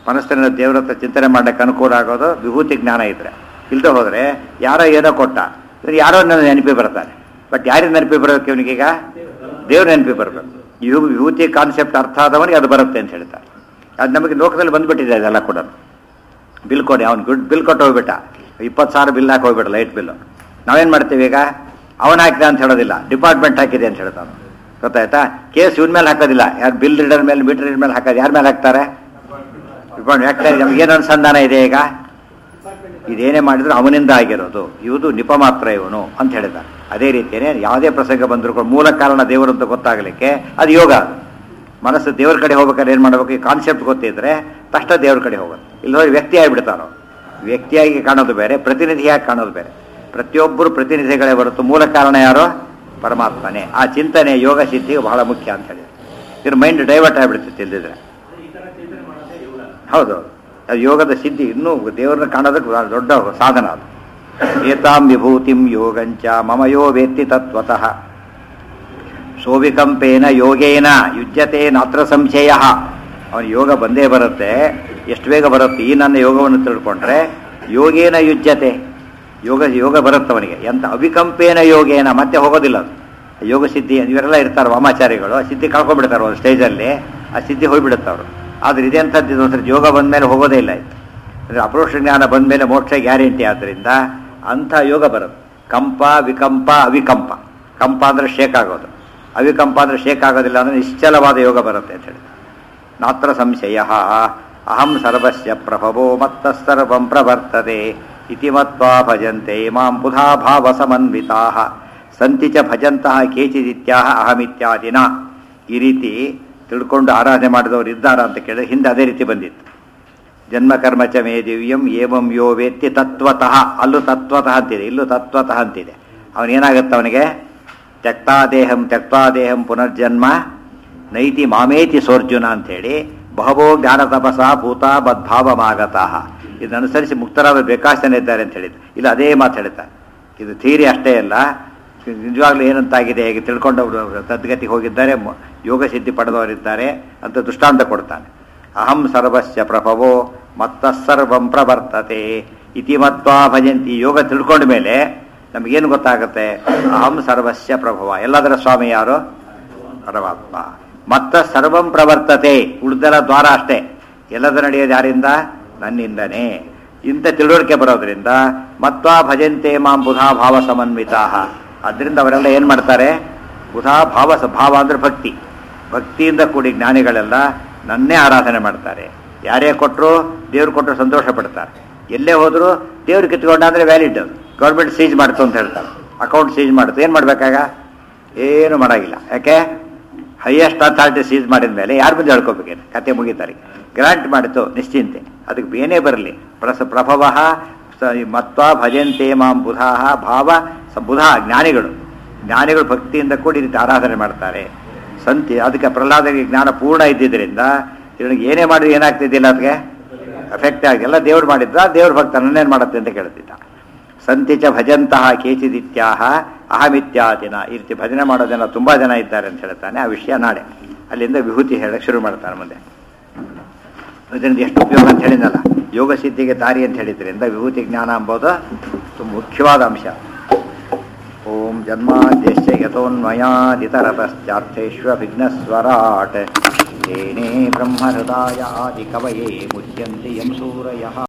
ಮನಸ್ಸಿನ ದೇವ್ರ ಹತ್ರ ಚಿಂತನೆ ಮಾಡಲಿಕ್ಕೆ ಅನುಕೂಲ ಆಗೋದು ವಿಭೂತಿ ಜ್ಞಾನ ಇದ್ರೆ. ಇಲ್ಲದೆ ಹೋದರೆ ಯಾರೋ ಏನೋ ಕೊಟ್ಟ, ಯಾರೋ ನನ್ನ ನೆನಪಿ ಬರ್ತಾರೆ. ಬಟ್ ಯಾರಿಗೆ ನೆನಪಿ ಬರೋಕ್ಕೆ ಇವನಿಗೀಗ ದೇವ್ರ ನೆನಪಿ ಬರಬೇಕು. ವಿಭೂತಿ ಕಾನ್ಸೆಪ್ಟ್ ಅರ್ಥ ಆದವನಿಗೆ ಅದು ಬರುತ್ತೆ ಅಂತ ಹೇಳ್ತಾರೆ. ಅದು ನಮಗೆ ಲೋಕದಲ್ಲಿ ಬಂದುಬಿಟ್ಟಿದೆ ಅದೆಲ್ಲ ಕೂಡ. ಬಿಲ್ ಕೊಡಿ, ಅವ್ನು ಬಿಲ್ ಕೊಟ್ಟು ಹೋಗ್ಬಿಟ್ಟ, 20,000 ಬಿಲ್ ಹಾಕಿ ಹೋಗ್ಬಿಟ್ಟ, ಲೈಟ್ ಬಿಲ್ಲು. ನಾವೇನು ಮಾಡ್ತೀವಿ ಈಗ? ಅವನು ಹಾಕಿದ ಅಂತ ಹೇಳೋದಿಲ್ಲ, ಡಿಪಾರ್ಟ್ಮೆಂಟ್ ಹಾಕಿದೆ ಅಂತ ಹೇಳ್ತಾನೆ. ಗೊತ್ತಾಯ್ತಾ? ಕೇಸ್ ಇವನ ಮೇಲೆ ಹಾಕೋದಿಲ್ಲ, ಯಾರು ಬಿಲ್ ರೀಡರ್ ಮೇಲೆ ಮೀಟರ್ ರೀಡರ್ ಮೇಲೆ ಹಾಕೋದು, ಯಾರ ಮೇಲೆ ಹಾಕ್ತಾರೆ? ಡಿಪಾರ್ಟ್ಮೆಂಟ್. ಯಾಕೆ ನಮಗೇನು ಅನುಸಂಧಾನ ಇದೆ ಈಗ? ಇದೇನೇ ಮಾಡಿದ್ರು ಅವನಿಂದ ಆಗಿರೋದು, ಇವುದು ನಿಪ ಮಾತ್ರ ಇವನು ಅಂತ ಹೇಳಿದ. ಅದೇ ರೀತಿಯೇ ಯಾವುದೇ ಪ್ರಸಂಗ ಬಂದರೂ ಕೂಡ ಮೂಲ ಕಾರಣ ದೇವರಂತ ಗೊತ್ತಾಗಲಿಕ್ಕೆ ಅದು ಯೋಗ. ಮನಸ್ಸು ದೇವ್ರ ಕಡೆ ಹೋಗ್ಬೇಕಾದ್ರೆ ಏನು ಮಾಡಬೇಕು? ಈ ಕಾನ್ಸೆಪ್ಟ್ ಗೊತ್ತಿದ್ರೆ ತಕ್ಷಣ ದೇವ್ರ ಕಡೆ ಹೋಗೋದು. ಇಲ್ಲದ್ರೆ ವ್ಯಕ್ತಿ ಆಗಿಬಿಡ್ತಾರೋ. ವ್ಯಕ್ತಿಯಾಗಿ ಕಾಣೋದು ಬೇರೆ, ಪ್ರತಿನಿಧಿಯಾಗಿ ಕಾಣೋದು ಬೇರೆ. ಪ್ರತಿಯೊಬ್ಬರು ಪ್ರತಿನಿಧಿಗಳೇ ಹೊರತು ಮೂಲ ಕಾರಣ ಯಾರೋ ಪರಮಾತ್ಮನೇ. ಆ ಚಿಂತನೆ ಯೋಗ ಸಿದ್ಧಿಗೆ ಬಹಳ ಮುಖ್ಯ ಅಂತ ಹೇಳಿ. ಇದ್ರ ಮೈಂಡ್ ಡೈವರ್ಟ್ ಆಗಿಬಿಡ್ತೈತೆ ಇಲ್ದಿದ್ರೆ. ಹೌದು, ಅದು ಯೋಗದ ಸಿದ್ಧಿ. ಇನ್ನೂ ದೇವರನ್ನ ಕಾಣೋದಕ್ಕೆ ದೊಡ್ಡ ಸಾಧನ ಅದು. ಏತಾಂ ವಿಭೂತಿಂ ಯೋಗಂಚ ಮಮ ಯೋ ವೇತ್ತಿ ತತ್ವತಃ ಸೋವಿಕಂಪೇನ ಯೋಗೇನ ಯುಜ್ಯತೆ ನಾತ್ರ ಸಂಶಯ. ಅವನ ಯೋಗ ಬಂದೇ ಬರುತ್ತೆ. ಎಷ್ಟು ಬೇಗ ಬರುತ್ತೆ? ಈ ನನ್ನ ಯೋಗವನ್ನು ತಿಳ್ಕೊಂಡ್ರೆ ಯೋಗೇನ ಯುಜ್ಯತೆ, ಯೋಗ ಬರುತ್ತೆ ಅವನಿಗೆ. ಎಂತ ಅವಿಕಂಪೇನ ಯೋಗೇನ, ಮತ್ತೆ ಹೋಗೋದಿಲ್ಲ ಅದು. ಯೋಗ ಸಿದ್ಧಿ ಇವರೆಲ್ಲ ಇರ್ತಾರೆ ವಾಮಾಚಾರಿಗಳು, ಆ ಸಿದ್ಧಿ ಕಳ್ಕೊಂಡ್ಬಿಡ್ತಾರೆ ಒಂದು ಸ್ಟೇಜಲ್ಲಿ, ಆ ಸಿದ್ಧಿ ಹೋಗ್ಬಿಡುತ್ತೆ ಅವರು. ಆದರೆ ಇದೆಂಥದ್ದು? ಒಂದ್ಸರಿ ಯೋಗ ಬಂದ ಮೇಲೆ ಹೋಗೋದೇ ಇಲ್ಲ ಇದು. ಅಂದರೆ ಅಪರೋಕ್ಷ ಜ್ಞಾನ ಬಂದ ಮೇಲೆ ಮೋಕ್ಷ ಗ್ಯಾರಂಟಿ. ಆದ್ದರಿಂದ ಅಂಥ ಯೋಗ ಬರುತ್ತೆ. ಕಂಪ, ವಿಕಂಪ, ಅವಿಕಂಪ. ಕಂಪ ಅಂದರೆ ಶೇಕ್ ಆಗೋದು, ಅವಿಕಂಪ ಅಂದರೆ ಶೇಕ್ ಆಗೋದಿಲ್ಲ. ಅಂದರೆ ನಿಶ್ಚಲವಾದ ಯೋಗ ಬರುತ್ತೆ ಅಂತ ಹೇಳಿ. ನಾತ್ರ ಸಂಶಯ ಅಹಂ ಸರ್ವಸ್ಯ ಪ್ರಭವೋ ಮತ್ತಃ ಸರ್ವಂ ಪ್ರವರ್ತತೆ ಇತಿ ಮತ್ವಾ ಭಜಂತೆ ಮಾಂ ಬುಧಾ ಭಾವ ಸಮನ್ವಿತಾಃ ಸಂತಿ ಚ ಭಜಂತಹ ಕೇಚಿದಿತ್ಯಾಹ ಅಹಮಿತ್ಯಾದಿನ. ಈ ರೀತಿ ತಿಳ್ಕೊಂಡು ಆರಾಧನೆ ಮಾಡಿದವರು ಇದ್ದಾರ ಅಂತ ಕೇಳಿದ್ರೆ ಹಿಂದೆ ಅದೇ ರೀತಿ ಬಂದಿತ್ತು. ಜನ್ಮಕರ್ಮ ಚ ಮೇ ದಿವ್ಯಂ ಏವಂ ಯೋ ವೇತ್ತಿ ತತ್ವತಃ. ಅಲ್ಲೂ ತತ್ವತಃ ಅಂತಿದೆ, ಇಲ್ಲೂ ತತ್ವತಃ ಅಂತಿದೆ. ಅವನೇನಾಗುತ್ತೆ? ಅವನಿಗೆ ತ್ಯಕ್ತಾದೇಹಂ ಪುನರ್ಜನ್ಮ ನೈತಿ ಮಾಮೇತಿ ಸೋರ್ಜುನ ಅಂಥೇಳಿ ಬಹವೋ ಜ್ಞಾನ ತಪಸ ಭೂತ ಬದ್ಭಾವಮಾಗತಃ. ಇದನ್ನನುಸರಿಸಿ ಮುಕ್ತರಾದ ಬೇಕಾಷ್ಟನೇ ಇದ್ದಾರೆ ಅಂತ ಹೇಳಿದ್ರು. ಇಲ್ಲ ಅದೇ ಮಾತು ಹೇಳ್ತಾರೆ. ಇದು ಥಿಯರಿ ಅಷ್ಟೇ ಅಲ್ಲ, ನಿಜವಾಗ್ಲೂ ಏನಂತಾಗಿದೆ, ಹೇಗೆ ತಿಳ್ಕೊಂಡವರು ತದ್ಗತಿಗೆ ಹೋಗಿದ್ದಾರೆ, ಯೋಗ ಸಿದ್ಧಿ ಪಡೆದವರಿದ್ದಾರೆ ಅಂತ ದೃಷ್ಟಾಂತ ಕೊಡ್ತಾನೆ. ಅಹಂ ಸರ್ವಸ್ಯ ಪ್ರಭವೋ ಮತ್ತಃ ಸರ್ವಂ ಪ್ರವರ್ತತೆ ಇತಿ ಮತ್ವಾ ಭಜಂತಿ. ಯೋಗ ತಿಳ್ಕೊಂಡ ಮೇಲೆ ನಮಗೇನು ಗೊತ್ತಾಗುತ್ತೆ? ಅಹಂ ಸರ್ವಸ್ಯ ಪ್ರಭವ, ಎಲ್ಲದರ ಸ್ವಾಮಿ ಯಾರು? ಪರಮಾತ್ಮ. ಮತ್ತ ಸರ್ವಂ ಪ್ರವರ್ತತೆ, ಉಳಿದರ ದ್ವಾರ ಅಷ್ಟೇ. ಎಲ್ಲದರ ನಡೆಯೋದು ಯಾರಿಂದ? ನನ್ನಿಂದನೇ. ಇಂಥ ತಿಳುವಳಿಕೆ ಬರೋದ್ರಿಂದ ಮತ್ವಾ ಭಜಂತೆ ಮಾಂ ಬುಧಾ ಭಾವ ಸಮನ್ವಿತಾ. ಅದರಿಂದ ಅವರೆಲ್ಲ ಏನು ಮಾಡ್ತಾರೆ? ಬುಧಾ ಭಾವ ಅಂದರೆ ಭಕ್ತಿ. ಭಕ್ತಿಯಿಂದ ಕೂಡಿ ಜ್ಞಾನಿಗಳೆಲ್ಲ ನನ್ನೇ ಆರಾಧನೆ ಮಾಡ್ತಾರೆ. ಯಾರೇ ಕೊಟ್ಟರು, ದೇವ್ರು ಕೊಟ್ಟರು ಸಂತೋಷ ಪಡ್ತಾರೆ. ಎಲ್ಲೇ ಹೋದರೂ ದೇವ್ರು ಕಿತ್ಕೊಂಡಾದರೆ ವ್ಯಾಲಿಡ್, ಗೌರ್ಮೆಂಟ್ ಸೀಜ್ ಮಾಡ್ತು ಅಂತ ಹೇಳ್ತಾರೆ. ಅಕೌಂಟ್ ಸೀಜ್ ಮಾಡ್ತು, ಏನು ಮಾಡಬೇಕಾಗ? ಏನು ಮಾಡೋಂಗಿಲ್ಲ. ಯಾಕೆ? ಹೈಯೆಸ್ಟ್ ಅಥಾರಿಟಿ ಸೀಜ್ ಮಾಡಿದ ಮೇಲೆ ಯಾರು ಬಂದು ಹೇಳ್ಕೋಬೇಕೇನು? ಕತೆ ಮುಗಿತಾರೆ. ಗ್ರಾಂಟ್ ಮಾಡಿತು, ನಿಶ್ಚಿಂತೆ. ಅದಕ್ಕೆ ಬೇನೇ ಬರಲಿ. ಪ್ರಭವ ಮತ್ವಾ ಭಜಂತೆ ಮಾಂ ಬುಧಾ ಭಾವ ಬುಧ. ಜ್ಞಾನಿಗಳು ಭಕ್ತಿಯಿಂದ ಕೂಡಿ ರೀತಿ ಆರಾಧನೆ ಮಾಡ್ತಾರೆ. ಸಂತಿ. ಅದಕ್ಕೆ ಪ್ರಹ್ಲಾದನಿಗೆ ಜ್ಞಾನ ಪೂರ್ಣ ಇದ್ದಿದ್ದರಿಂದ ಇವನಿಗೆ ಏನೇ ಮಾಡಿದ್ರು ಏನಾಗ್ತಿದ್ದಿಲ್ಲ, ಅದಕ್ಕೆ ಎಫೆಕ್ಟ್ ಆಗಿ. ಎಲ್ಲ ದೇವ್ರು ಮಾಡಿದ್ರ, ದೇವ್ರ ಭಕ್ತ ನನ್ನೇನು ಮಾಡುತ್ತೆ ಅಂತ ಕೇಳ್ತಿದ್ದ. ಸಂತಿ ಚ ಭಜಂತಹ ಕೇಚಿದಿತ್ಯಾಹ ಅಹಮಿತ್ಯಾದಿನ. ಈ ರೀತಿ ಭಜನೆ ಮಾಡೋ ಜನ ತುಂಬ ಜನ ಇದ್ದಾರೆ ಅಂತ ಹೇಳ್ತಾನೆ. ಆ ವಿಷಯ ನಾಳೆ ಅಲ್ಲಿಂದ ವಿಭೂತಿ ಹೇಳಕ್ಕೆ ಶುರು ಮಾಡ್ತಾನೆ ಮುಂದೆ. ಅದರಿಂದ ಎಷ್ಟು ಉಪಯೋಗ ಅಂತ ಹೇಳಿದ್ನಲ್ಲ, ಯೋಗ ಸಿದ್ಧಿಗೆ ದಾರಿ ಅಂತ ಹೇಳಿದ್ರಿಂದ ವಿಭೂತಿ ಜ್ಞಾನ ಎಂಬುದು ತುಂಬ ಮುಖ್ಯವಾದ ಅಂಶ. ಓಂ ಜನ್ಮಾದ್ಯಸ್ಯ ಯತೋನ್ಮಯಾದಿತರತಶ್ಚಾರ್ಥೇಷ್ವಭಿಘ್ನಸ್ವರಾಟ್ ತೇನೇ ಬ್ರಹ್ಮಹೃದಾಯ ಆದಿಕವಯೇ ಮುಚ್ಯಂತಿ ಯಂ ಸೂರಯಃ.